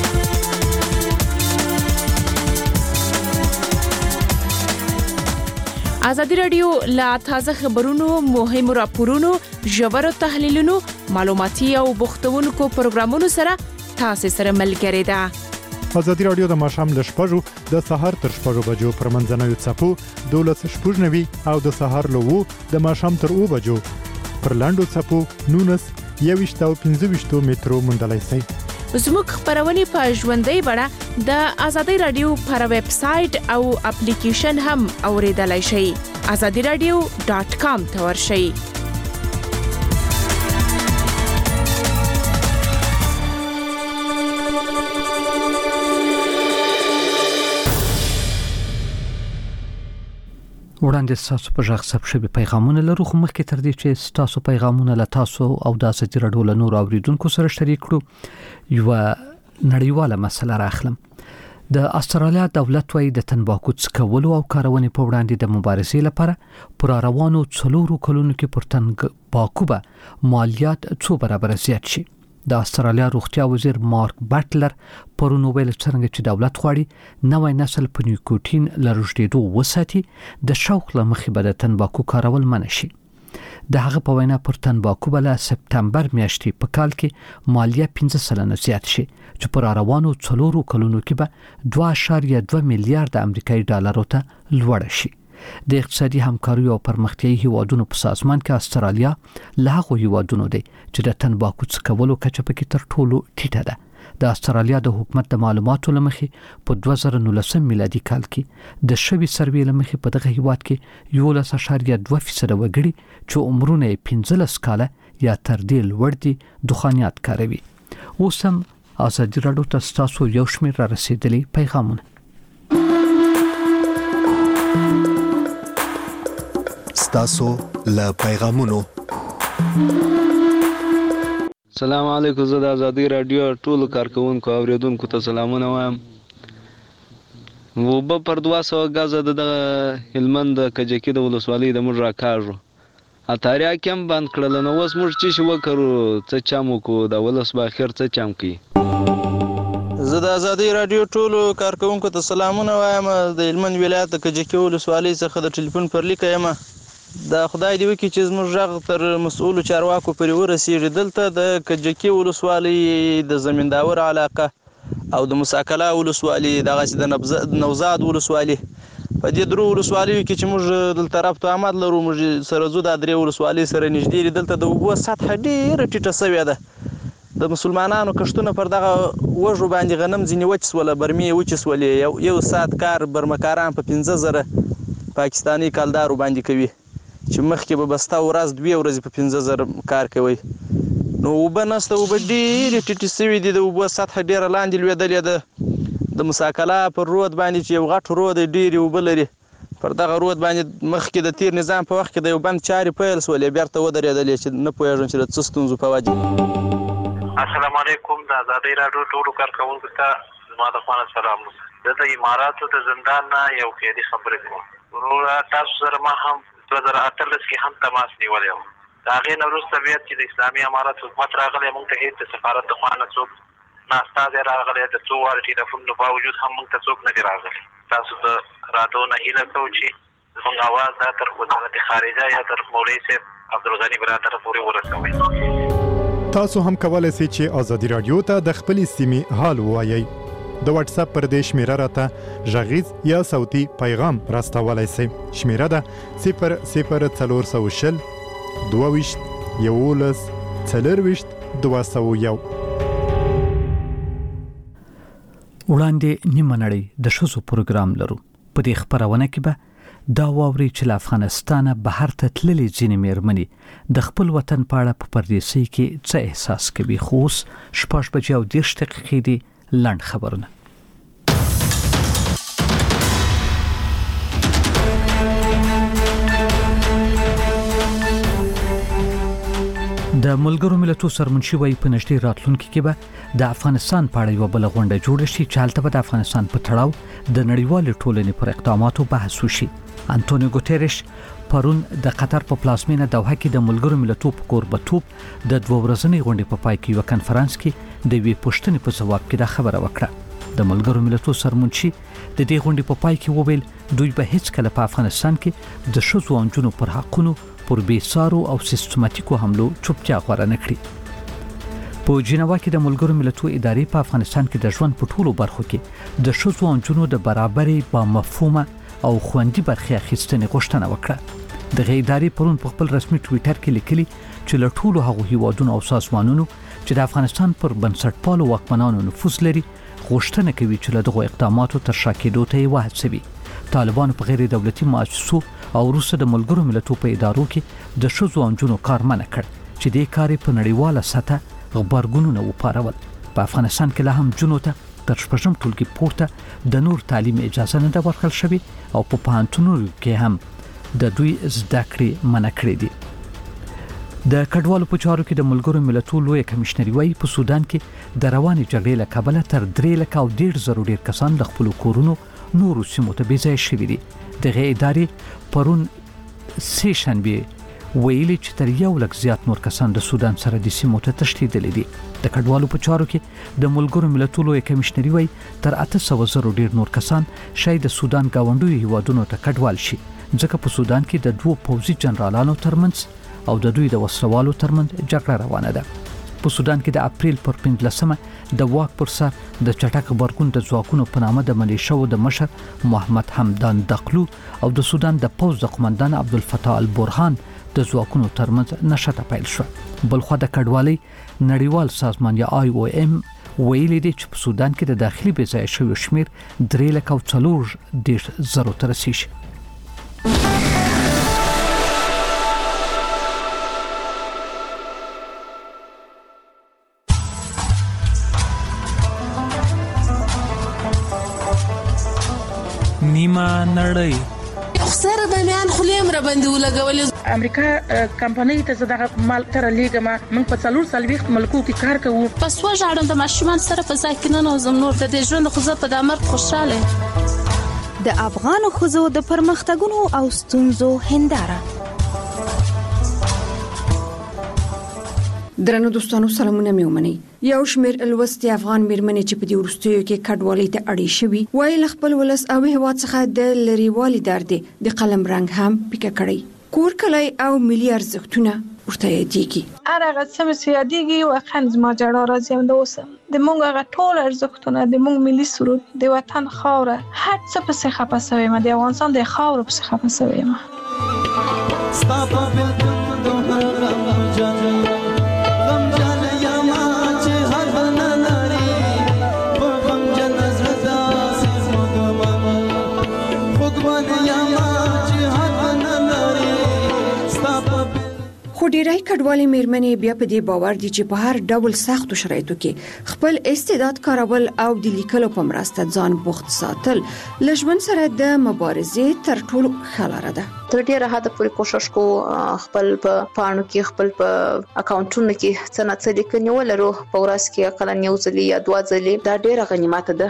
S2: ازادي رادیو لا تازه خبرونو مهمو راپورونو ژورو تحلیلونو معلوماتي او بوختونکو پروګرامونو سره تاسو سره ملګری ده.
S3: ازادي رادیو د ماښام له 6 د سهار تر 6 بجو پر منځنوي څپو 12:90 او د سهار له 2 د ماښام تر 2 بجو پر لاندو څپو 19 او 15 مترو مندلای شي.
S2: زموږ خبرونه په ژوندۍ بڼه د ازادي رادیو پر ویب سټ او اپلیکیشن هم اوریدلای شئ. azadiradio.com ته ورشئ.
S1: وړاندې تاسو په ژغ ثبت شوي پیغامونه لرو خو مخکې تر دې چې تاسو پیغامونه له تاسو او د ازادي رادیو له نور اوریدونکو سره شریک کړو یو نړیواله مسله راخلم. د استرالیا دولت وايي د تنباکو څکولو او کارونې په وړاندې د مبارزې لپاره پر روانو 4 کلونو کې پر تنباکو به مالیات 2 برابر زیات شي. د استرالیا روغتیا وزیر مارک بټلر پرون ویل څنګه چې دولت غواړي نوې نسل په نیکوتین لرژدېدو وساتي د شوق لمخې به د تنباکو کارول منع شي. د هغه په وینا پر تنباکو بل سپتمبر میاشتې په کال کې مالیه 15% زیات شي چې پر روانو 4 کلونو کې به 2.2 میلیارډ امریکایي ډالرو ته لوړ شي. د اقتصادي همکاري او پرمختیايي هیوادونو په سازمان کې استرالیا له هغو هیوادونو دی چې د تنباکو څکولو کچه پکې تر ټولو ټیټه ده. د استرالیا د حکومت د معلوماتو لمخې په 2019 میلادي کال کې د شوي سروې لمخې په دغه هیواد کې 11.2% وګړي چې عمرونه 15 کاله یا تر دې لوړ دي دخانیات کاروي. اوس هم ازادي رادیو ته تاسو یو شمېر را رسیدلی پیغامونه.
S5: تاسو له پیغامونو.
S6: السلام علیکم. زه د ازادي رادیو ټولو کارکونکو او اوریدونکو ته سلامونه وایم. وبه پر 200 غزه د هلمند د کجکی د ولسوالۍ د موږ راکاږو اتاریا کم باندې کړل نو اوس موږ چې وکړو څه چامو کو د ولس با خیر څه چام کی.
S25: زه د ازادي رادیو ټولو کارکونکو ته سلامونه وایم. د هلمند ولایت د کجکی ولسوالۍ څخه د ټلیفون پر لیک یم. دا خدای دی وکي چې زموږ ژغ تر مسؤل چارواکو پورې ورسیږي. دلته د کجکی ولسوالۍ د زمینداور علاقه او د مساکله ولسوالۍ دغه د نوزاد ولسوالۍ په دې درو ولسوالیو کې چې موږ دلته رابطه آمد لرو موږ سره زو د درې ولسوالۍ سره نږدې دي. دلته د اوبو سطح ډېره ټیټه شوې ده. د مسلمانانو کښتونه پر دغه وږو باندې غنم ځینې وچسوله برمې وچسولې. یو ساعت کار برمکاران په 15,000 پاکستاني کالدارو باندې کوي چې مخکې به بسته ورځ 2 ورځې په 15,000 کار کوي. نو اوبه نشته. اوبه ډېرې ټیټې شوي دي. د اوبو سطح ډېره لاندې لوېدلې ده. د مساکله پر رود باندې چې یو غټ رود ډېرې اوبه لري پر دغه رود باندې مخکې د تیر نظام په وخت کې د یو بند چارې پیل شولې بیرته ودرېدلې چې نه پوهېږم چې د څه ستونزو په وجه.
S26: السلام علیکم. د ازادۍ راډیو ټولو کارکوونکو ته زما د خوا نه سلام. زه د اماراتو د زندان نه یو خیري خبرې کوم. وروره تاسو سره ما هم 2018 کې هم تماس نیولی و. د هغې نه وروسته بیا چې د اسلامي امارت حکومت راغلی موږ ته هېڅ د سفارت د خوا نه څوک نه استازی راغلی. د څو واره ټلیفونو باوجود هم موږ ته څوک نه دي راغلی. تاسو د رادیو نه هیله کوو چې زموږ اواز دا تر وزارت خارجه یا تر مولوي صاحب عبدالغني برادر پورې ورسوئ.
S3: تاسو هم کولای شئ چې ازادي رادیو ته د خپلې سیمې حال ووایئ. د واتس اپ پر دې شمیره راته غږیز یا صوتي پیغام راستولای شئ. شمیره ده 00420 22 11 40 201.
S1: وړاندې نیمه نړۍ د ښځو پروګرام لرو. په دې خبرونه کې به دا واوري چې له افغانستانه بهر ته تللې ځینې مېرمنې د خپل وطن په اړه په پردیسۍ کې څه احساس کوي. خو اوس 6:30 دي لنډ خبرونه. د ملګرو ملتونو سرمنشي وایي په نږدې راتلونکي کې به د افغانستان په اړه یو بل غونډه جوړه شي چې هلته به د افغانستان په تړاو د نړیوالې ټولنې پر اقداماتو بحث وشي. انټونیو ګوتریش پرون د قطر په پلازمینه دوحه کې د ملګرو ملتونو په کوربتوب د 2 ورځنۍ غونډې په پای کې یو کانفرنس کې د وی پوښتنې په جواب کې دا خبره وکړه. د ملګرو ملتونو سرمنشي د دې غونډې په پای کې وویل دوی به هیڅ کله په افغانستان کې د ښځو او نجونو پر حقونو پر بیسارو او سیستماتیکو حملو چوپتیا غوره نه کړي. په جنیوا کې د ملګرو ملتونو ادارې په افغانستان کې د ژوند په ټولو برخو کې د ښځو او نجونو د برابرۍ با مفهومه او خوندي برخې اخیستنې غوښتنه وکړه. دغه ادارې پرون په خپل رسمي ټویټر کې لیکلي چې له ټولو هغو هیوادونو او سازمانونو چې د افغانستان پر بنسټپالو واکمنانو نفوذ لري غوښتنه کوي چې له دغو اقداماتو تر شا کېدو ته یې وهڅوي. طالبانو په غیر دولتي مؤسسو او وروسته د ملګرو ملتونو په ادارو کې د ښځو او نجونو کار منع کړ چې دې کار په نړیواله سطحه غبرګونونه وپارول. په افغانستان کې لا هم جنونو ته تر 6م ټولګي پورته د نور تعلیم اجازه نه ده ورکړل شوې او په پوهنتونونو کې هم د دوی زده کړې منع کړې دي. د کډوالو په چارو کې د ملګرو ملتونو لوی کمشنري وایي په سودان کې د روانې جګړې له کبله تر 3,100,000 ډیر کسان د خپل کورونو نورو سیمو ته بېځایه شوي دي. دغه ادارې پرون سه شنبه ویلي چې تر 1,00,000 زیات نور کسان د سودان سره د سیمو ته تښتېدلي دي. د کډوالو په چارو کې د ملګرو ملتونو لوی کمشنري وایي تر 800,000 ډیر نور کسان شاید د سودان گاونډیو هیوادونو ته کډوال شي ځکه په سودان کې د 2 پوځي جنرالانو ترمنځ او د دوی د وسلوالو ترمنځ جګړه روانه ده. په سودان کې د اپریل پر 15مه د واک پر سر د چټک غبرګون د ځواکونو په نامه د ملیشو د مشر محمد حمدان دقلو او د سودان د پوځ د قومندان عبدالفتاح البرهان د ځواکونو ترمنځ نښته پیل شو. بلخو د کډوالۍ نړیوال سازمان یا IOM ویلي دی چې په سودان کې د داخلي بېځایه شویو شمیر 3,40,000 ته رسیږي.
S7: نیمه نړۍ
S8: سره به میان خلیم را باندې ولګولې.
S10: امریکا کمپنۍ ته زداغه مال تر لیګه من په 440 ملکو کې کار کوو.
S8: پس وژاړم د ماشومان سره په ځای کې نه نوزم نور د دې ژوند خو زه په دامر خوشاله.
S11: د افغان ښځو د پرمختګونو او ستونزو هنداره.
S13: درنو دوستانو سلامونه مې ومنئ. یو شمېر لوستي افغان مېرمنې چې په دې وروستیو کې کډوالۍ ته اړې شوي وایي له خپل ولس او هېواد څخه د لرېوالي درد د قلم رنګ هم پیکه کړی. کور کلی او ملي ارزښتونه ورته یادېږي.
S14: هر هغه څه مې یادېږي واقعا زما ژړا راځي همدا اوس د موږ هغه ټول ارزښتونه د موږ ملي سرود د وطن خاوره هر څه پسې خفه شوی یم د افغانستان د خاوره پسې خفه شوی یم.
S13: خو ډیری کډوالي مېرمنې بیا په دې باور دي چې په هر ډول سختو شرایطو کې خپل استعداد کارول او د لیکلو په مرسته ځان بوخت ساتل له ژوند سره د مبارزې تر ټولو ښه لاره ده.
S27: تر ډیره حده پورې کوشش کو خپل په پاڼو کې خپل په اکاونټونو کې څه نه څه لیکنې ولرو په ورځ کې اقل یو ځل یا 2 ځلې دا ډیره غنیمت ده.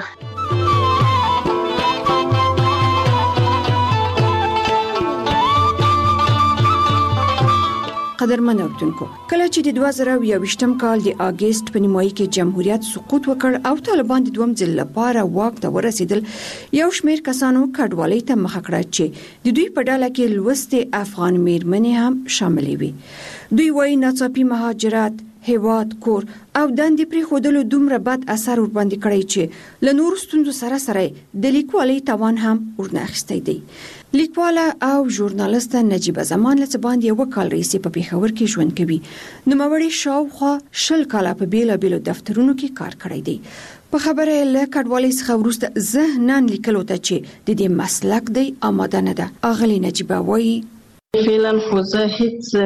S13: قدرمن اوریدونکو کله چې د 2021م کال د اگست په نیمایي کې جمهوریت سقوط وکړ او طالبان د دوم ځل لپاره واک ته ورسېدل یو شمېر کسانو کډوالۍ ته مخه کړه چې د دوی په ډله کې لوستي افغان مېرمنې هم شاملې وي. دوی وايي ناڅاپي مهاجرت هیواد، کور او دندې پرې خودلو دومره بد اثر ور باندې کړی چې له نورو ستونزو سره د لیکوالۍ توان هم ورنه اخیستی دی. لیکواله او ژورنالیسټه نجیبه زمان له باندې یو کال رئیس په پیښور کې ژوند کوي. نوموړی شاوخوا 20 کاله په بیلابیلو دفترونو کې کار کړی دی. په خبره له کډوالۍ څخه وروسته ذهناً لیکلو ته چې د دې مسلک دی آماده نه ده. اغلې نجیبه وایي
S4: فعلا خو زه هیڅ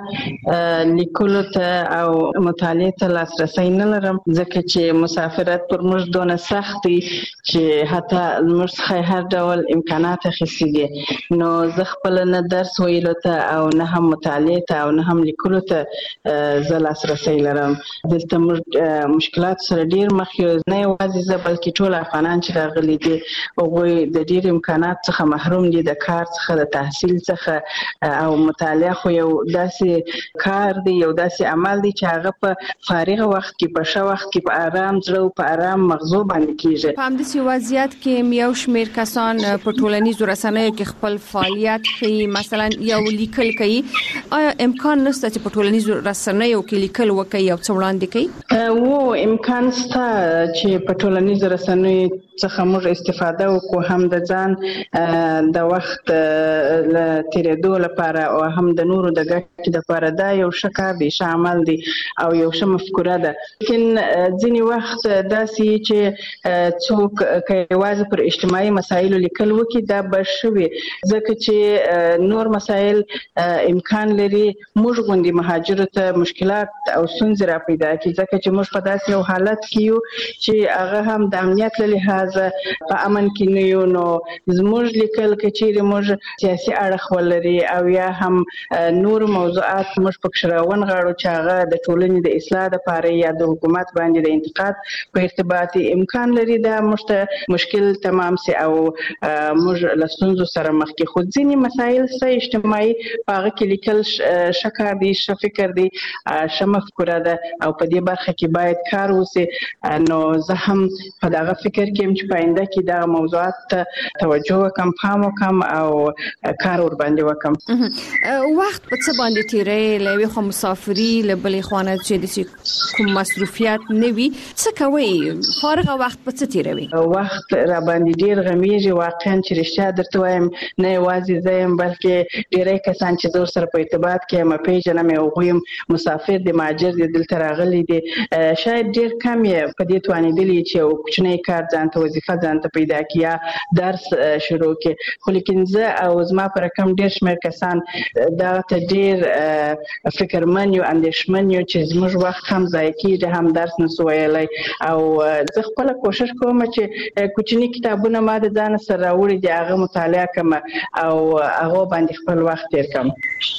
S4: نوع لیکلو ته او مطالعې ته لاسرسی نه لرم، ځکه چې مسافرت پر موږ دونه سخت دی چې حتی موږ څخه هر ډول امکانات اخیستي دي. نو زه خپله نه درس ویلو ته او نه هم مطالعې ته او نه هم لیکلو ته زه لاسرسی لرم. دلته موږ مشکلات سره ډیر مخ یو، نه یوازې زه بلکې ټول افغانان چې راغلي دي هغوی د ډیر امکانات څخه محروم دي، د کار څخه، د تحصیل څخه. او مطالعه خو یو داسې کار دی، یو داسې عمل دی چې هغه په فارغ وخت کې، په ښه وخت کې، په آرام زړه او په آرام مغزو باندې کیږي.
S13: په همداسې وضعیت کې یو شمېر کسان په ټولنیزو رسنیو کې خپل فعالیت کوي، مثلا یو لیکل کوي. آیا امکان نشته چې په ټولنیزو رسنیو کې لیکل وکړي او څه وړاندې کوي؟
S4: امکان شته چې په ټولنیزو رسنیو څخه موږ استفاده وکړو، هم د ځان د وخت له تیرېدو لپاره او هم د نورو د ګټې لپاره. دا یو ښه کار دی، ښه عمل دی او یو ښه مفکوره ده. لیکن ځینې وخت داسې چې څوک که یوازې پر اجتماعي مسایلو لیکل وکړي دا به ښه وي، ځکه چې نور مسایل امکان لري موږ غوندې مهاجرو ته مشکلات او ستونزې را پیدا کړي، ځکه چې موږ په داسې یو حالت کې یو چې هغه هم د امنیت له لحاظه په امن کې نه یو. نو زموږ لیکل که چیرې موږ سیاسي اړخ ولري او یا هم نور موضوعات موږ پکې راونغاړو چې هغه د ټولنې د اصلاح لپاره یا د حکومت باندې د انتقاد په ارتباط امکان لري، دا موږ ته مشکل تمام سي او موږ له ستونزو سره مخ کې. خو ځینې مسایل سه اجتماعي په هغه کې لیکل ښه کار دی، ښه فکر دی، ښه مفکوره ده او په دې برخه کې باید کار وسي. نو زه هم په دغه فکر کې یم چې په آینده کې دغه موضوعات ته توجه وکم، پام وکم او کار ور باندې وکم.
S13: وخت په څه باندې تیرې، له یوې خوا مسافري، له بلې خوا نه چې د کوم مصروفیات نه وي، څه کوئ؟ فارغه وخت په څه تیروئ؟
S4: وخت را باندې ډیر غمیږي واقعا چې رښتیا درته وایم، نه یوازې زه یم بلکې ډیری کسان چې زه ورسره په ارتباط کې یم پیژنم، هغوی هم مسافر دي، مهاجر دي، دلته راغلي دي. شاید ډیر کم یې په دې توانېدلي چې یو کوچنی کار ځان ته، وظیفه ځان ته پیدا کړي یا درس شروع کړي. خو لیکن زه او زما په رقم ډیر شمېر کسان دا ته ډیر فکرمن یو، اندېښمن یو چې زموږ وخت هم ضایع کېږي، هم درس نشو ویلی. او زه خپله کوشش کوم چې کوچني کتابونه ما د ځان سره راوړي دي هغه مطالعه کړم او هغه باندې خپل وخت تیر کړم.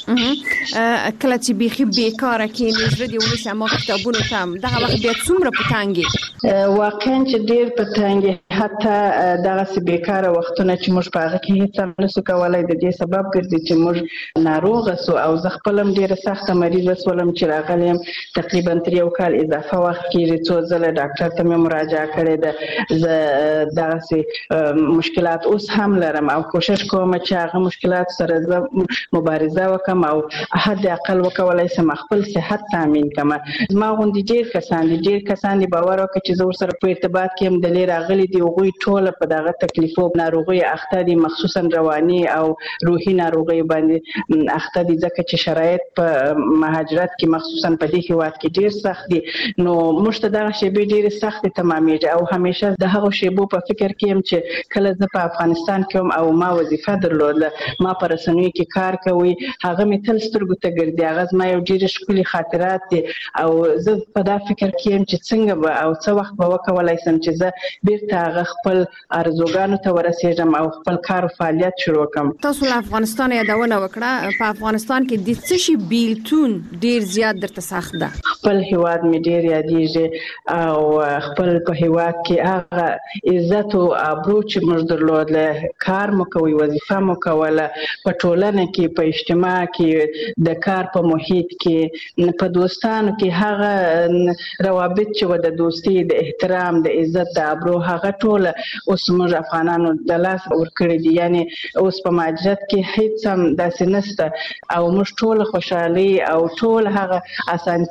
S13: کله چې بیخي بیکاره کېنې زړه دې ونیسي هماغه کتابونو ته، دغه وخت بیا څومره په تنګ یې؟
S4: واقعا چې ډیر په تنګ یې، حتی دغسې بیکاره وختونه چې موږ په هغه کې هېڅ هم نشو کولی، د دې سبب ګرځي چې موږ ناروغه سو. او زه خپله هم ډېره سخته مریضه شولم چې راغلی یم، تقریبا تر یو کال اضافه وخت کېږي، څو ځله ډاکټر ته مې مراجعه کړې ده. زه دغسې مشکلات اوس هم لرم او کوشش کوم چې هغه مشکلات سره زه مبارزه وکړم او حد اقل وکولی شم خپل صحت تامین کړم. زما غوندې ډېر کسان دي، باور وکړه چې زه ورسره په ارتباط کې یم، د لرې راغلي دي، هغوی ټوله په دغه تکلیفو ناروغیو اخته دي، مخصوصا رواني او روحي ناروغیو باندې اخته دي، ځکه چې شرایط په مهاجرت کې مخصوصا په دې هېواد کې ډېر سخت دي. نو موږ ته دغه شیبې ډېرې سختې تمامېږي او همیشه د هغو شیبو په فکر کې یم چې کله زه په افغانستان کې وم او ما وظیفه درلوده، ما په رسنیو کې کار کوي، هغه مې تل سترګو ته ګرځي، هغه زما یو ډېرې ښکلي خاطرات دي. او زه په دا فکر کې یم چې څنګه به او څه وخت به وکولی شم چې زه بیرته هغه خپل ارزوګانو ته ورسېږم او خپل کار او فعالیت شروع کړم.
S13: تاسو له افغانستان یادونه وکړه، په افغانستان کې د څه شي بیلتون ډیر زیات درته سخت ده؟
S4: خپل هیواد مې ډیر یادېږي او خپل په هیواد کې هغه عزت او ابرو چې موږ درلود، کار مو کوي، وظیفه مو کوله، په ټولنه کې، په اجتماع کې، د کار په محیط کې، په دوستانو کې هغه روابط چې و د دوستي، د احترام، د عزت، د ابرو، هغه ټول اوس موږ افغانانو د لاس ورکړي دي. یعنی اوس په مهاجرت کې هیڅ هم داسې نشته او موږ ټول خوشحالي او ټول هغه اسانتیاوې چې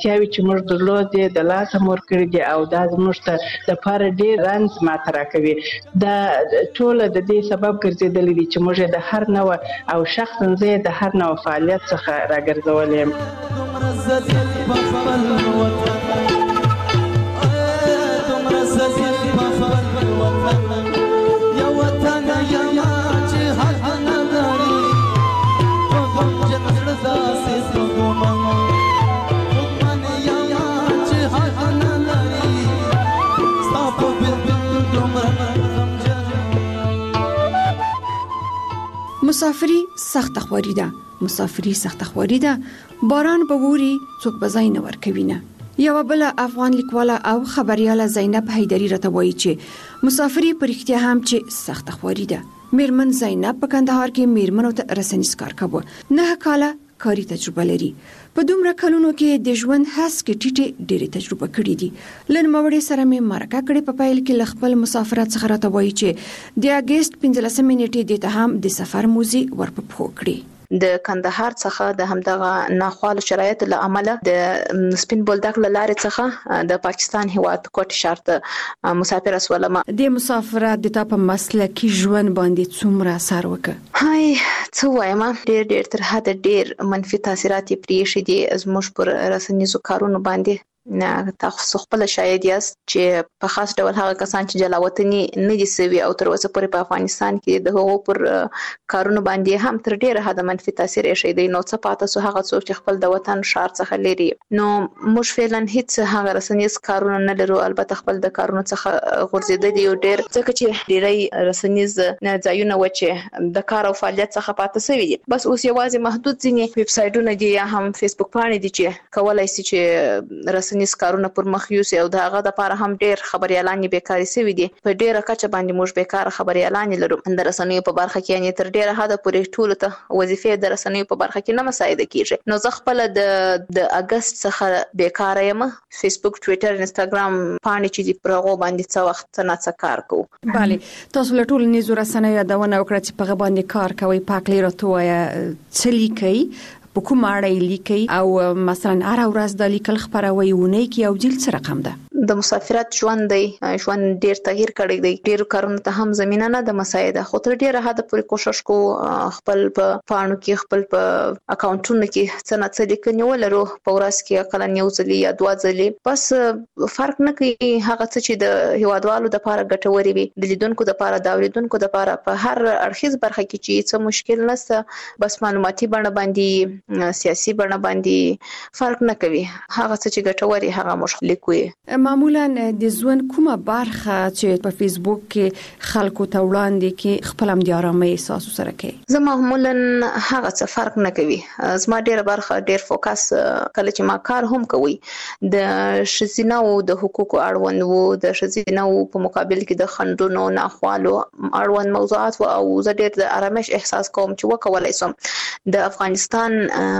S4: چې موږ درلود د لاس مور کړی دی او دا زموږ ته د لپاره ډیر رنځ ماته راکوي. دا ټول د دې سبب ګرځیدلی دی چې موږ د هر نوع او شخصا زه د هر نوع فعالیت څخه راګرځولې یم.
S13: مسافری سخت خواري ده. مسافری سخت خواري ده. باران به ووري څوک به ځای نه ورکوي نه. یو بل افغان لیکواله او خبرياله زینب حیدری راته وایي چې مسافری په رښتیا هم چې سخت خواري ده. میرمن زینب په کندهار کې میرمنو ته رسنیز کار کاوه. 9 کاله کاری تجربه لري. په دومره کلونو کې د ژوند هڅې ټیټه ډېری تجربه کړې دي. لن موري سره مې مرکه کړې په پیل کې خپل مسافرت څخه راته وایي چې د اگست 15 نیټې د ته هم د سفر موزي ورپخو کړې.
S27: د کندهار څخه د همدغه ناخوالو شرایط له امله د سپین بولدک لارې څخه د پاکستان هیواد کوټ شهر ته مسافر اسولم.
S13: د مسافرت د تاسو مسلکي ژوند باندې څومره اثر وکړ؟
S27: هاي څه وایم، ډېر تر حد ډېر منفي تاثیرات یې پریښي دي زموږ پر رسنیزو کارونو باندې. نه تاسو خپل شاید یاست چې په خاص ډول هغه کسان چې جلاوطني نه دي سوي او تر اوسه پورې په افغانستان کې د هغو پر کارونو باندې هم تر ډیره حد منفي تاثیر یې دی. نو څه پاتې سو هغه څوک چې خپل د وطن شهر څخه لري. نو موږ فعلا هیڅ هغه رسنیز کارونه نه لرو، البته خپل د کارونو څخه غورځېدلي یو ډیر، ځکه چې ډیری رسنیز ځایونه و چې د کار او فعالیت څخه پاتې سوي دي. بس اوس یوازې محدود ځینې ویب سایټونه دي یا هم فیسبوک پاڼې دي چې کولای شي چې رسنیز کارونه پر مخ یوسي او دغه د لپاره هم ډیر خبريالان بیکاري سوي دي. په ډیره کچه باندې موږ بیکار خبريالان لرو. د رسنیو په برخه کې یعنی تر ډیره حد پورې ټول ته وظیفې د رسنیو په برخه کې نه مساعده کیږي. نو زه خپل د اگست څخه بیکار یم. فیسبوک، ټوئیټر، انستګرام پاڼې چې په هغه باندې څه وخت نه څه کار کوو.
S13: bale تاسو له ټول نيزو رسنیو یادونه وکړه چې په باندې کار کوي. پاک لیرته وایي څه لیکي، په کوم اړه لیکي او مثلا هر ورځ د لیکل خبروي ونه کې او جیل څه رقم ده؟
S27: د مسافرت ژوند دی، ژوند ډیر تغییر کړی دی. ډیرو کارونو ته هم زمينه نه د مساعده، خو تر ډیره حد پورې کوشش کو خپل په پاڼو کې، خپل په اکاونټونو کې څه نه څه لیکنې ولرو. په ورځ کې اقل یو ځلې یا دوه ځلې، بس فرق نه کوي. هغه څه چې د هیوادوالو د لپاره ګټوري وي، د لیدونکو د لپاره، د اوریدونکو د لپاره په هر اړخیز برخه کې چې څه مشکل نشته، بس معلوماتي بڼه باندې، سیاسي بڼه باندې فرق نه کوي. هغه څه چې ګټوري هغه موږ لیکو.
S13: معمولا د ژوند کومه برخه چې په فیسبوک کې خلکو ته وړاندې کې خپل هم د آرامۍ احساس سره کوي؟
S27: زه معمولا هغه څه فرق نه کوي. زما ډیره برخه ډیر فوکس کله چې ما کار هم کوي د ښځینه او د حقوقو اړوند وو، د ښځینه په مقابل کې د خندونو، ناخوالو اړوند موضوعات وو او زه ډیر د آرامش احساس کوم چې وکولای شم د افغانستان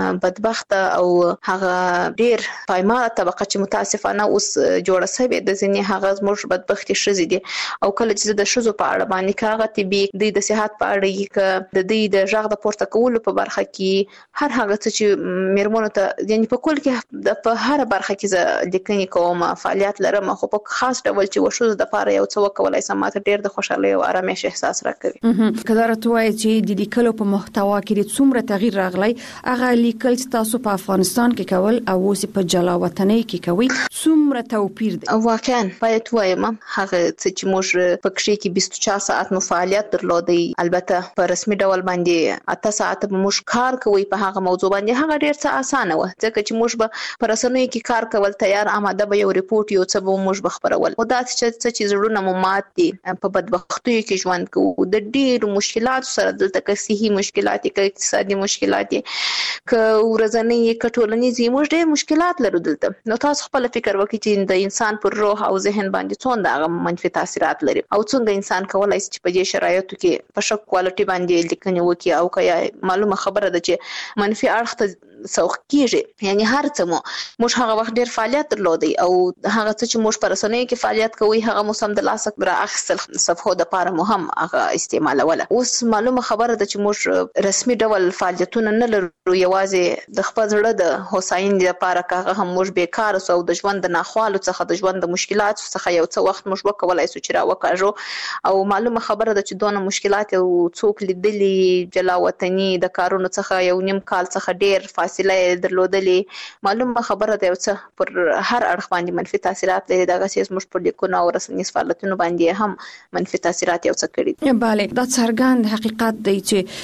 S27: بدبخت او هغه ډیر پایمال طبقه چې متاسفانه اوس جوړه سوي د ځینې هغه زموږ بدبختي ښځې دي. او کله چې د ښځو په اړه باندې کاغه طبي د صحت په اړه کې د دې د ژغ د پورته کولو په برخه کې هر هغه څه چې میرمنو ته یعنی په کول کې د په هر برخه کې ز لیکنې کوم، فعالیت لرم، خو په خاص ډول چې وشو د لپاره یو څه وکولای سم ماته ډیر د خوشحالۍ او آرامش احساس راکوي.
S13: کله راته چې د لیکلو په محتوا کې څومره تغییر راغلی، هغه لیکل چې تاسو په افغانستان کې کول او اوس په جلاوطنۍ کې کوي څومره توپیر دی؟
S27: واقعا باید وایم هغه چې موږ په کښې کې 24 ساعت مو فعالیت درلودي. البته په رسمي ډول باندې 8 ساعت موږ کار کوي په هغه موضوع باندې. هغه ډیر څه اسانه و ځکه چې موږ به په رسنیو کې کار کول، تیار آماده به یو ریپورت یو څه به موږ بخبرول. او دا چې زړونه مو مات دي، په بدبختیو کې ژوند کوو، د ډیرو مشکلاتو سره دلته کې صحي مشکلات، کې اقتصادي مشکلات، که ورځنی کټولنیزي موږ ډیر مشکلات لرو دلته. نو تاسو خپل فکر وکړئ چې د انسان پر روح او ذهن باندې څومره منفي تاثیرات لري او څنګه انسان کولای شي چې په دې شرایطو کې په ښه کوالټي باندې لیکنې وکړي. او که معلومه خبره ده چې منفي اړخ ته سوق کیږي یعنی هر څه موږ هغه وخت ډیر فعالیت درلودي او هغه څه چې موږ پر رسنیو کې فعالیت کوي هغه مو سم د لاسه را اخیستل صفحو د پاره مو هم هغه استعمالوله. اوس معلومه خبره ده چې موږ رسمي ډول فعالیتونه نه لرو، یوازې د خپل زړه د هوساینې لپاره هغه هم موږ بیکار او د ژوند د ناخوالو څخه د ژوند د مشکلاتو څخه یو څه وخت موږ وکولای شو چې را وکاږو او معلومه خبره ده چې دونه مشکلات او څوک لیدلي جلا وطني د کارونو څخه یو نیم کال څخه ډیر فاصله درلودلي. معلومه خبره ده چې پر هر اړخ باندې منفي تاثیرات لري. دغه سیس موږ په لیکونو او رسنیز فعالیتونو باندې هم منفي تاثیرات یو څه کړي.
S13: بله دا څرګند حقیقت دی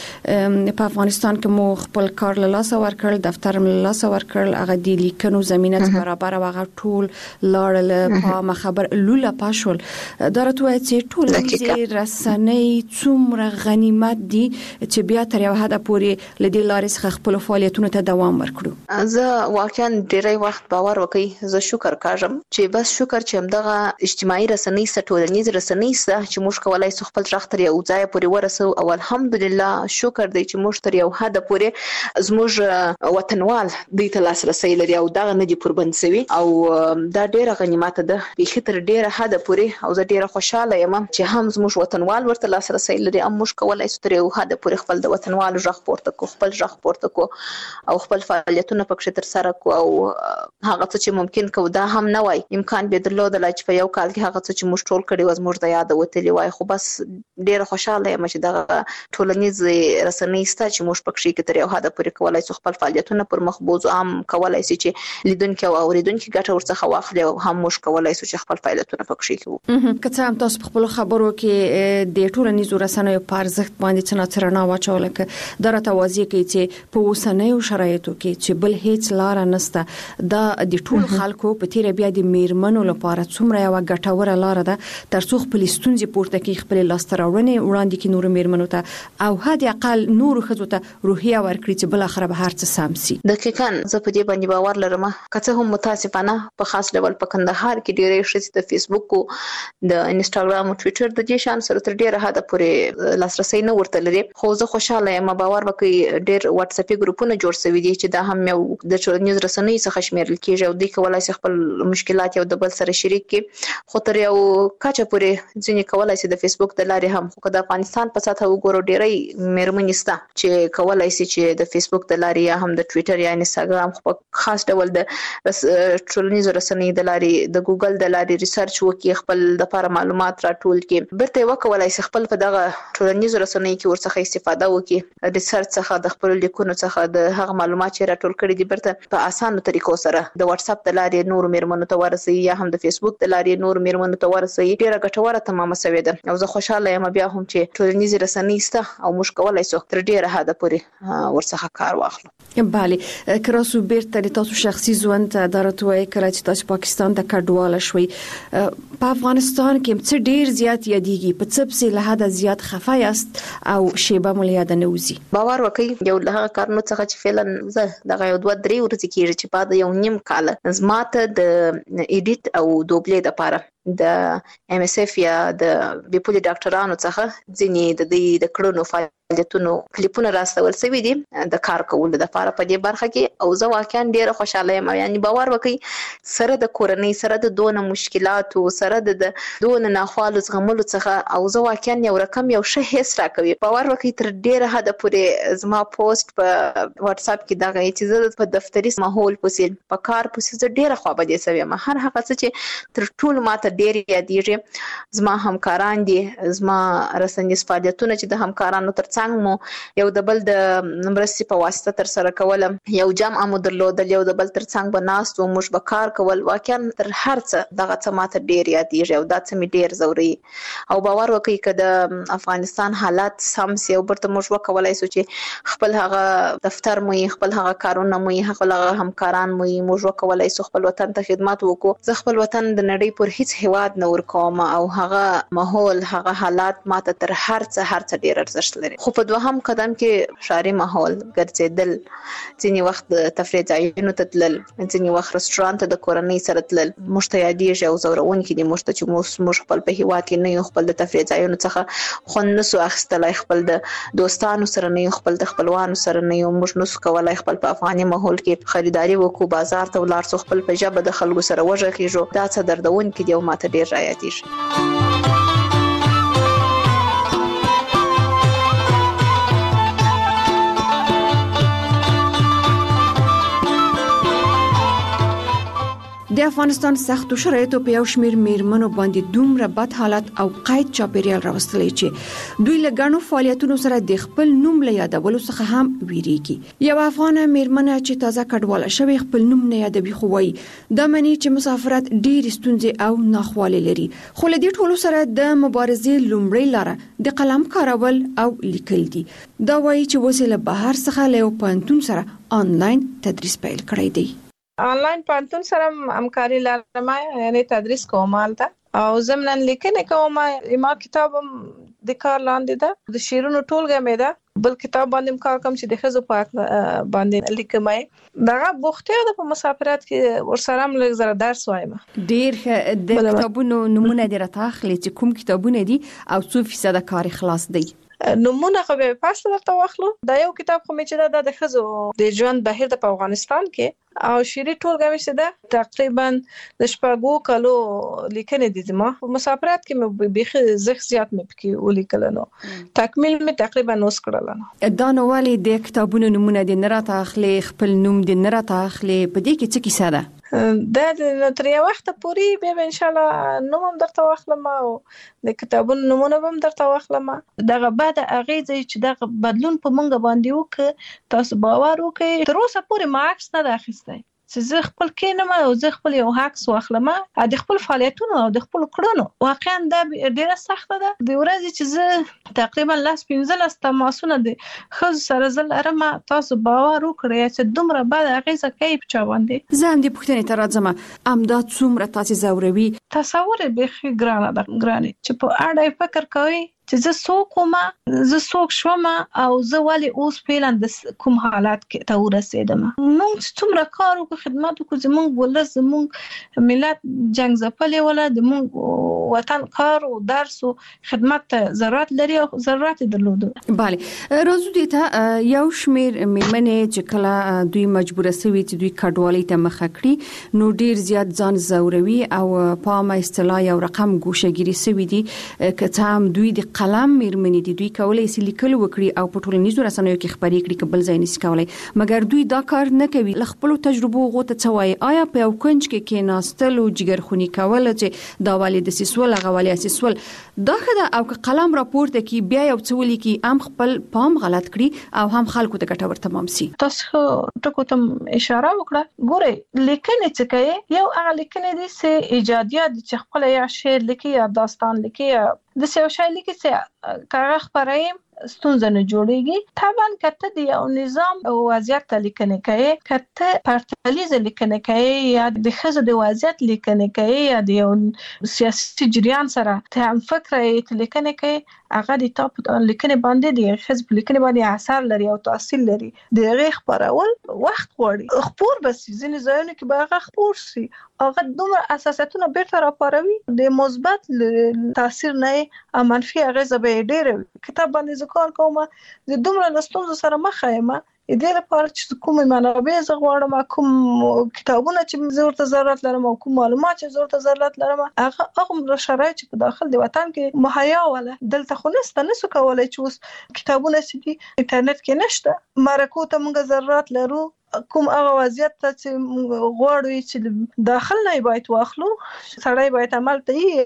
S13: چې په افغانستان کې مو خپل کار له لاسه ورکړل، دفتر له لاسه ورکړل، هغه د لیکنو زمينه برابر هغه ټول لاړل په خبر لوله پاشول. دا راته چې ټول د رسنۍ څومره غنیمت دي چې بیا تر یو حد پورې لدی لارې څخه خپل فعالیتونو ته دوام ورکړو.
S27: زه واقعا ډیری وخت باور وکي، زه شکر کوم چې بس شکر چې همدغه اجتماعي رسنۍ ټولنیز رسنۍ چې موږ کولای شو خپل ځخ تر یو ځای پورې ورسو او الحمدلله شکر دی چې موږ تر یو حد پورې زموږ وطنوال د لاسرسي لري او دغه نه دي پربند سوي او دا ډیره غنیمت ده به تر ډیره حد پورې او زه ډیره خوشاله یم چې هم زموږ وطنوال ورته لاسرسي لري او موږ کولای شو تر یو حد پورې خپل د وطنوالو ځخ پورته کو، خپل ځخ پورته کو او خپل فعالیتونه پکې تر سره کو او هغه څه چې ممکن کو دا هم نه وای امکان به درلود چې په یو کال کې هغه څه چې موږ ټول کړي و زموږ د یاد وتلی وای. خو بس ډیره خوشاله یم چې دغه ټولنیز رسنۍ ست چې موږ پکې کې تر یو حد پورې کولای شو خپل فعالیتونه پر مخ بوزو، هم کولای شي چې لیدونکو او اوریدونکو ګټه ورڅخه واخلي او هم موږ کولای شو چې خپل فعالیتونه پکې کوو.
S13: که څه هم تاسو په خپل خبرو کې د ټولنیز رسنیو په ارزښت باندې څنګه ترنا واچول کې دا راته واضح کوي چې په اوسنیو شرایطو کې چې بل هیڅ لار نشته دا د ټول خلکو په تیر بیا د میرمنو لپاره څومره یو ګټوره لار ده ترڅو خپل ستونزې پورته کې خپل لاستراوړنې وړاندې کې نور میرمنو ته او حد اقل نور خزو ته روحیه ورکړي چې بل اخر به هر څه سم سي.
S27: دقیقاً زه په دې باندې باور لرم. که څه هم متاسفانه په خاص ډول په کندهار کې ډېرې شې د فیسبوک او د انستګرام او ټوئیټر د دې شان سره تر ډېره حد پورې لاسرسي نه ورته لري. خو زه خوشاله یم، باور وکړئ ډېر واتس اپ ګروپونه جوړ شوي دي چې دا هم یو د ټولنیز رسنۍ څخه شمیرل کیږي او دوی کولای شي خپل مشکلات یو د بل سره شریک کړي. خو تر یو کچه پورې ځینې کولای شي د فیسبوک د لارې هم خو د افغانستان په ساته وګورو ډېرې میرمنې ستا چې کولای شي چې د فیسبوک د لارې یا هم د ټوئیټر یا انستګرام خو خاص ډول د ټولنیز رسنۍ د لارې د ګوګل د لارې ریسرچ وکړي، خپل د لپاره معلومات راټول کړي، برته وکولای شي خپل په دغه ټولنیز رسنۍ کې ورڅخه استفاده وکړي، ریسرچ څخه د خپل لیکونو څخه د هغه معلومات چې راټول کړي دي برته په اسانه طریقو سره د واتس اپ د لارې نور میرمنو ته ورسي یا هم د فیسبوک د لارې نور میرمنو ته ورسي. ډیره ګټوره تمامه شوې ده او زه خوشاله یم بیا هم چې ټولنیز رسنۍ سته او موږ کولای شو تر ډیره حد پورې ورڅخه کار واخلو.
S13: بله کراسو بیرته د تاسو شخصي ژوند ته درتوي کړه چې تاسو پاکستان ته کډواله شوي. په افغانستان کې څه ډیر زیات یادېږي، په څه په له حد زیات خفه یاست او شیبه مو یاد نه وځي؟
S27: باور وکړئ یو له کارونو څخه چې فعلا زه دغه یو 2-3 ورځې کېږي چې بعد یو نیم کال زماته د ایډیټ او دوبلې لپاره د ام اس اف یا د بیپولي ډاکټرانو څخه ځینې د دې د کړنو فعالیتونو کلیپونه راستول شوي دي د کار کولو لپاره په دې برخه کې او زه واقعا ډیره خوشاله یم. یعنی باور وکړئ سره د کورنۍ سره د دونه مشکلاتو سره د دونه ناخوالو زغملو څخه او زه واقعا یو رقم یو شه حس راکوي. باور وکړئ تر ډیره حد پورې زما پوسټ په واتس اپ کې دغه چې زه په دفتري ماحول پسې په کار پسې زه ډیره خوابدې سوم. هر هغه څه چې تر ټولو ماته ډیر یادېږي زما همکاران دي، زما رسنیز فعالیتونه چې د همکارانو ترڅنګ مو یو د بل د مرستې په واسطه تر سره کولم، یو جمع مو درلودل، یو د بل ترڅنګ به ناست وو، موږ به کار کول. واقعا تر هر څه دغه څه ماته ډیر یادېږي او دا څه مې ډیر زوري او باور وکړئ که د افغانستان حالات سم سي او برته موږ وکولای شو چې خپل هغه دفتر مو خپل هغه کارونه مو خپل هغه همکاران مو موږ وکولای شو خپل وطن ته خدمت وکړو. زه خپل وطن د نړۍ پر هیڅ هواد نه ورکوم او هغه ماحول هغه حالات ماته تر هر څه ډیر ارزښت لري. خو په دوهم قدم کې ښاري ماحول ګرځېدل، ځینې وخت د تفریح ځایونو ته تلل، ځینې وخت رستورانت ته د کورنۍ سره تلل موږ ته یادېږي او زورونکي دي موږ ته چې موږ خپل په هیواد کې نه یو، خپل د تفریح ځایونو څخه خوند نسو اخیستلی، خپل د دوستانو سره نه یو، خپل د خپلوانو سره نه یو، موږ نسو کولای خپل په افغاني ماحول کې خریداري وکړو، بازار ته ولاړ سو، خپل په ژبه د خلکو سره وغږیږو. دا څه دردونکي دي او ماته ډیر رایادېږي.
S13: د افغانستان سختو شرایطو په یو شمیر میرمنو باندې دومره بد حالت او قید چاپیریال راوستلی چې دوی له ګڼو فعالیتونو سره د خپل نوم له یادولو څخه هم ویریږي. یو افغانه میرمنه چې تازه کډواله شوی خپل نوم نه یادوي، خو وایي دا معنی چې مسافرت ډېرې ستونزې او ناخوالې لري. خو له دې ټولو سره د مبارزې لومړۍ لاره د قلم کارول او لیکل دي. دا وایي چې اوس له بهر څخه له یو پوهنتون سره آنلاین تدریس پیل کړی دی.
S14: آنلاین پوهنتون سره همکاري لرم، یعنی تدریس کوم هلته او ضمناً لیکنه کوم. ما کتاب د کار لاندې ده، د شعرونو ټولګه مې ده، بل کتاب باندې کار کوم چې د ښځو په باندې لیکم. دغه بوختیا د په مسافرت کې ورسره هم لږ زره درس وایم.
S13: ډېر د کتابونو نمونه دې راته اخلي چې کوم کتابونه دي او څو فیصده کار خلاص دی؟
S14: نمونه خو به پاس درته واخلو. دا یو کتاب خو مې چې د ښځو د ژوند بهیر د افغانستان کې او شعري ټولګه مې ده، تقریبا د شپږو کالو لیکنې دي. ما مسافرت کې مې بيخي زخ زیات مې پکې ولیکل، نو تکمیل مې تقریبا نوس کړل.
S13: دا نو والی د کتابونو نمونه دي نه راته اخلي، خپل نوم دي نه راته اخلي، په دې کې څه کیسه ده؟
S14: دا تر یو وخت پورې به ان شاء الله نوم هم درته واخلم او د کتابونو نمونه هم درته واخلم. دغه بعد اغیزه چې دغه بدلون په مونږ باندې وکړي، تاسو باور وکړئ تر اوسه پورې ما عکس نه اخیستی چې زه خپل کینم او زه خپل یو عکس واخلم د خپل فعالیتونو او د خپل کړنو. واقعا دا ډیره سخته ده. د ورځې چې زه تقریبا 15 تماسونه د خځو سره زلرم، تاسو باور وکړئ چې دومره بد اغیزه کوي په چا باندې.
S13: زه هم د پوښتنې ته راځم، امدا څومره تاسو زوروي؟
S14: تصور به ګرانه ده، ګرانه چې په اړه فکر کوي چې زه څوک وم، زه څوک شوم او زه ولې اوس فعلا د کوم حالات کې ته ورسېدم. موږ څومره کار وکړو، خدمت وکړو، زموږ ولس، زموږ ملت جنگ ځپلې ولا د موږ وطن کار او درس او خدمت ته ضرورت لري او ضرورت درلوده.
S13: bale راځو دې ته یو شمیر میرمنې چې کله دوی مجبور سوي چې دوی کډوالۍ ته مخه کړي، نو ډیر زیات ځان زوروي او په ما اصطلاح یو رقم ګوشهګيري سوي دي. که هم دوی د قلم میرمنې دي، دوی کولای شي لیکل وکړي او په ټولنیزو رسنیو کې خبرې کړي، کبل ځای نشي کولای، مګر دوی دا کار نه کوي. خپل تجربه غوته څوای آیا په یو کنج کې کېناستل او جګرخونی کول چې دا والد سیسول غوالي سیسول دا خدای او قلم راپورته کی بیا یو څولي کی ام خپل پام غلط کړي او هم خلکو ته ګټور تمام سي.
S14: تاسو ټکو ته اشاره وکړه. ګوره لیکنه چې کوي یو هغه لیکنه دي چې ایجادیات چې خپل یا شعر لیکي یا داستان لیکي یا د سیو شای لیکي چې کارغ خبرې ستونزه نه جوړيږي. طبعا کته دی یو نظام او وضعیت ته لیکنه کوي، کته پرتلیز لیکنه کوي یا د خزه د وضعیت لیکنه کوي یا د یو سیاسي جریان سره ته هم فکر یې لیکنه کوي، هغه د ټاپ لیکنه باندې د خزه لیکنه باندې اثر لري او تاثیر لري. د غیخ خبرول وخت غواړي، خبر بس ځینې ځایونه کې به هغه خبر سي، هغه دومره اساساتونه بیرته راپاروي د مثبت تاثیر نه او منفي اغیزه به ډېر. کتاب باندې کار کوم د دومره لستونزو سره مخ یم، دې لپاره چې کوم منابع زه غواړم، کوم کتابونه چې زه ورته ضرورت لرم او کوم معلومات چې زه ورته ضرورت لرم، هغه شرایط چې په داخل د وطن کې مهیا ولا دلته خو نسو کولای چې اوس کتابونه چې انټرنیټ کې نشته، مرکو ته موږ ضرورت لرو، کوم هغه وضعیت ته چې غواړو چې داخل نه باید واخلو، سړی باید عمل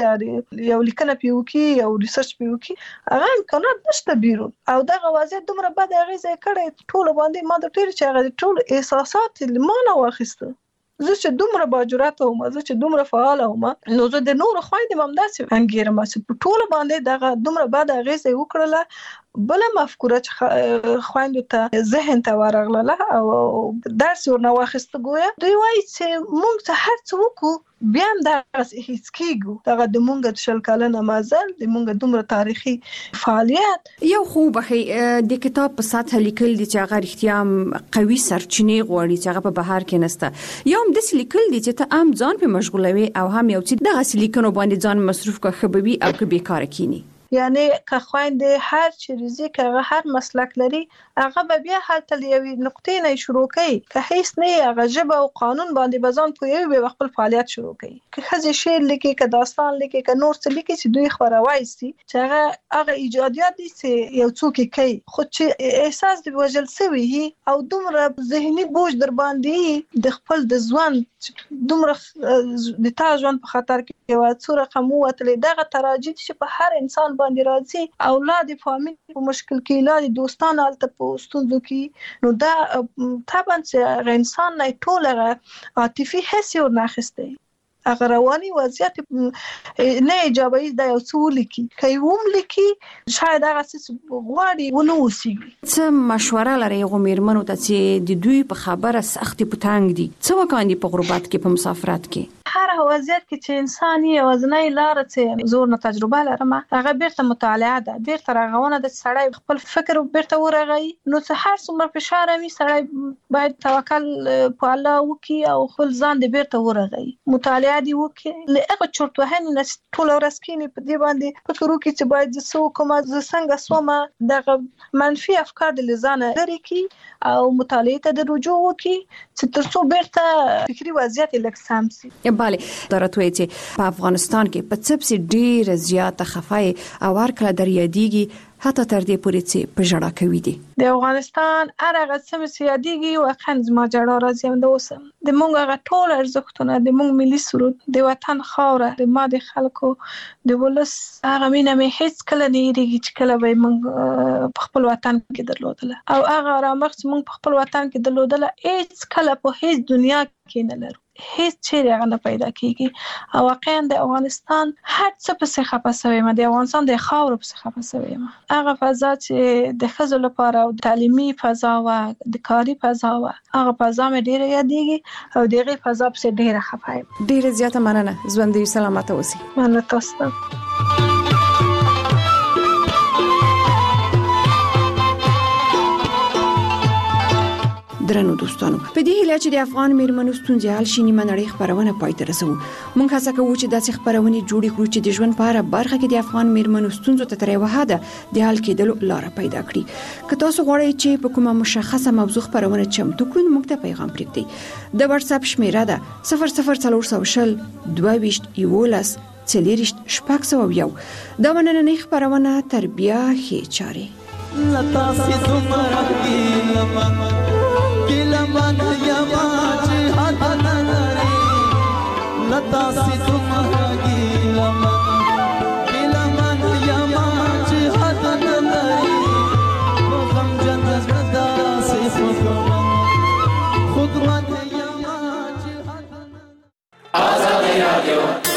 S14: ته یو لیکنه پیوکي یو ریسرچ پیوکي، هغه امکانات نشته بیرون. او دغه وضعیت دومره بد اغیزه کړي ټول باندې، ما د ټول چې هغه ټول احساسات لمانه واخیسته. زه چې دومره باجرات وم، زه چې دومره فعال وم، نو زه د نور خويندې ممداسې انګیرم چې ټول باندې دغه دومره بد اغیزه وکړله. بل مفکوره چې خويندو ته ذهن ته ورغله او درس ورنه واخیسته، ګویا دوی وایي چې موږ ته هر څه وکړو بیا هم دغه هیڅ کېږو دغه د مونږ د 20 کلنه مزل د مونږ دومره تاریخي فعالیت
S13: یو خو به د کتاب په سطح لیکل دي چې هغه رښتیا قوي سرچینې غواړي چې هغه په بهر کې نسته یا هم د لیکل دي چې ته عام ځان په مشغولوي او هم یو چې دغه لیکنو باندې ځان مصروف کا خبوي او که بیکاره کینی
S14: یعنی که خويندې هر چیزي که هر مسلک لري هغه به بیا هلته یوې نقطې نه شروع کوي که هیڅ نه هغه ژبه او قانون باندې بزان پوي به خپل فعالیت شروع کوي که خزي شعر لیکي که داستان لیکي که نور څه لیکي چې دوی خبروي سي چې هغه ایجادیات دي چې یو څوک کوي خو چې احساس دی وجل سوي او دومره ذهني بوج در باندې د خپل د ځوان دومره د تا ژوند په خطر کې یو څو رقم وتلې دغه تراجید چې په هر انسان باندې راځي اولاد فامیل په مشکل کې اولاد دوستان الته په ستونزو کې نو دا طبعا چې انسان نه ټول عاطفي حس ور ناخسته اگر رواني وضعیت نه ایجابي دا یو څه لیکي کوم لیکي شاید هغه څه غواړي ونه وسی
S13: څه مشوره لري غومیرمنو ته چې د دوی په خبره سختي پټانګ دي څه وکاندي په غربت کې په مسافرت کې
S14: هر وضعیت کې چې انسان یې وزنۍ لار چې زور نه تجربه لرم هغه بیرته مطالعه ده بیرته راغونه د سړی خپل فکر بیرته ورغی نو څه هر څومره فشار وي سړی باید توکل په الله وکي او خپل ځان دې بیرته ورغی مطالعه دی وکي لغه چورت وهنه نه ټول ورځ کې په دې باندې فکر وکي چې باید زه کوم ز څنګه سومه دغه منفي افکار د لزانه لري کی او مطالعه ته د رجوع وکي چې ترڅو بیرته فکری وضعیت لکسام سي
S13: بله درته چې په افغانستان کې په څپسي ډیر زیاته خفای او هر کله دریادیږي حتی تر دې پورې چې په جړه کوي دي
S14: د افغانستان هرغه سم سیادیږي واقعا زما جړه راځي هم د اوسم د مونږ هغه ټول ارزښتونه د مونږ ملي سرود د وطن خاوره د ماده خلکو د ولس هغه مینه مې هیڅ کله نه یریږي چې کله به مونږ په خپل وطن کې درلودل او هغه رامخ چې مونږ په خپل وطن کې درلودل هیڅ کله په هیڅ دنیا کې نه لرو هیڅ چیرې هغه نه پیدا کیږي او واقعا د افغانستان هر څه په څه خپسوي ما د افغانستان د خاور په څه خپسوي ما هغه فضا چې د خزو لپاره او تعلیمي فضا او د کاری فضا او هغه فضا مې ډیره یادېږي او دغه فضا په ډیره خپای
S13: ډیره زیاته مننه ژوندۍ سلامت اوسئ
S14: مننه تاسو
S13: درنو دوستانو په دې هیله چې د افغان میرمنو ستونزې حل شي نیمه نړۍ خبرونه پای ته رسوو موږ هڅه کوو چې داسې خبرونه جوړې کړو چې د ژوند په اړه برخه کې د افغان میرمنو ستونزو ته تر یوه حده د حل کېدلو لار پیدا کړي که تاسو غواړئ چې په کومه مشخصه موضوع خبرونه چمتو کړئ موږ ته پیغام پرېږدئ د واتس اپ شمیره ده 00420 22 11 40 شپږ دا نننۍ خبرونه تربیه ښې چارې
S7: لتا سي تمرا गिलमन यमाच हदन रे लता सी तुम्हारा गिलमन यमाच हदन रे वो गम जन जदा से खुद मन यमाच हदन आजादी राडियो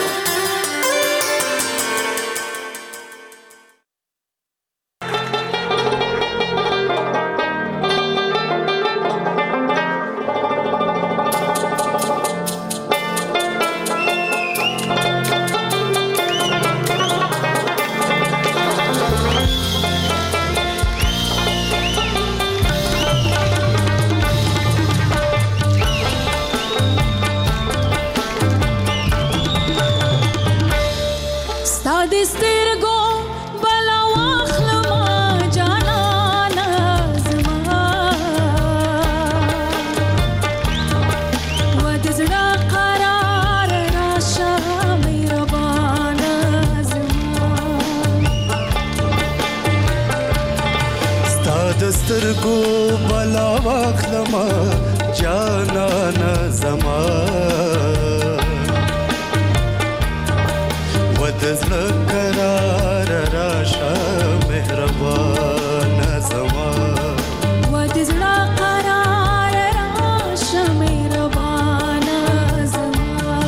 S9: سترګو بلا واخلم جانان زما ودزړه قرار راشه مهربان زما
S12: ودزړه قرار راشه مهربان زما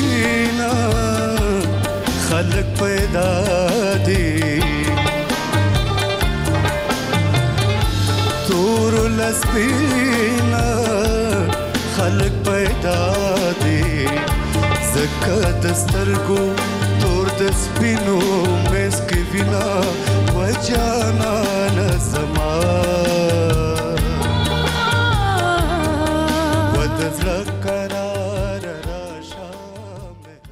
S9: سپینا خلق پیدا دي تور لسپینا خلق پیدا دي زکه دسترګو تور د سپینو مس کې وینا وجانا نظما ودزلک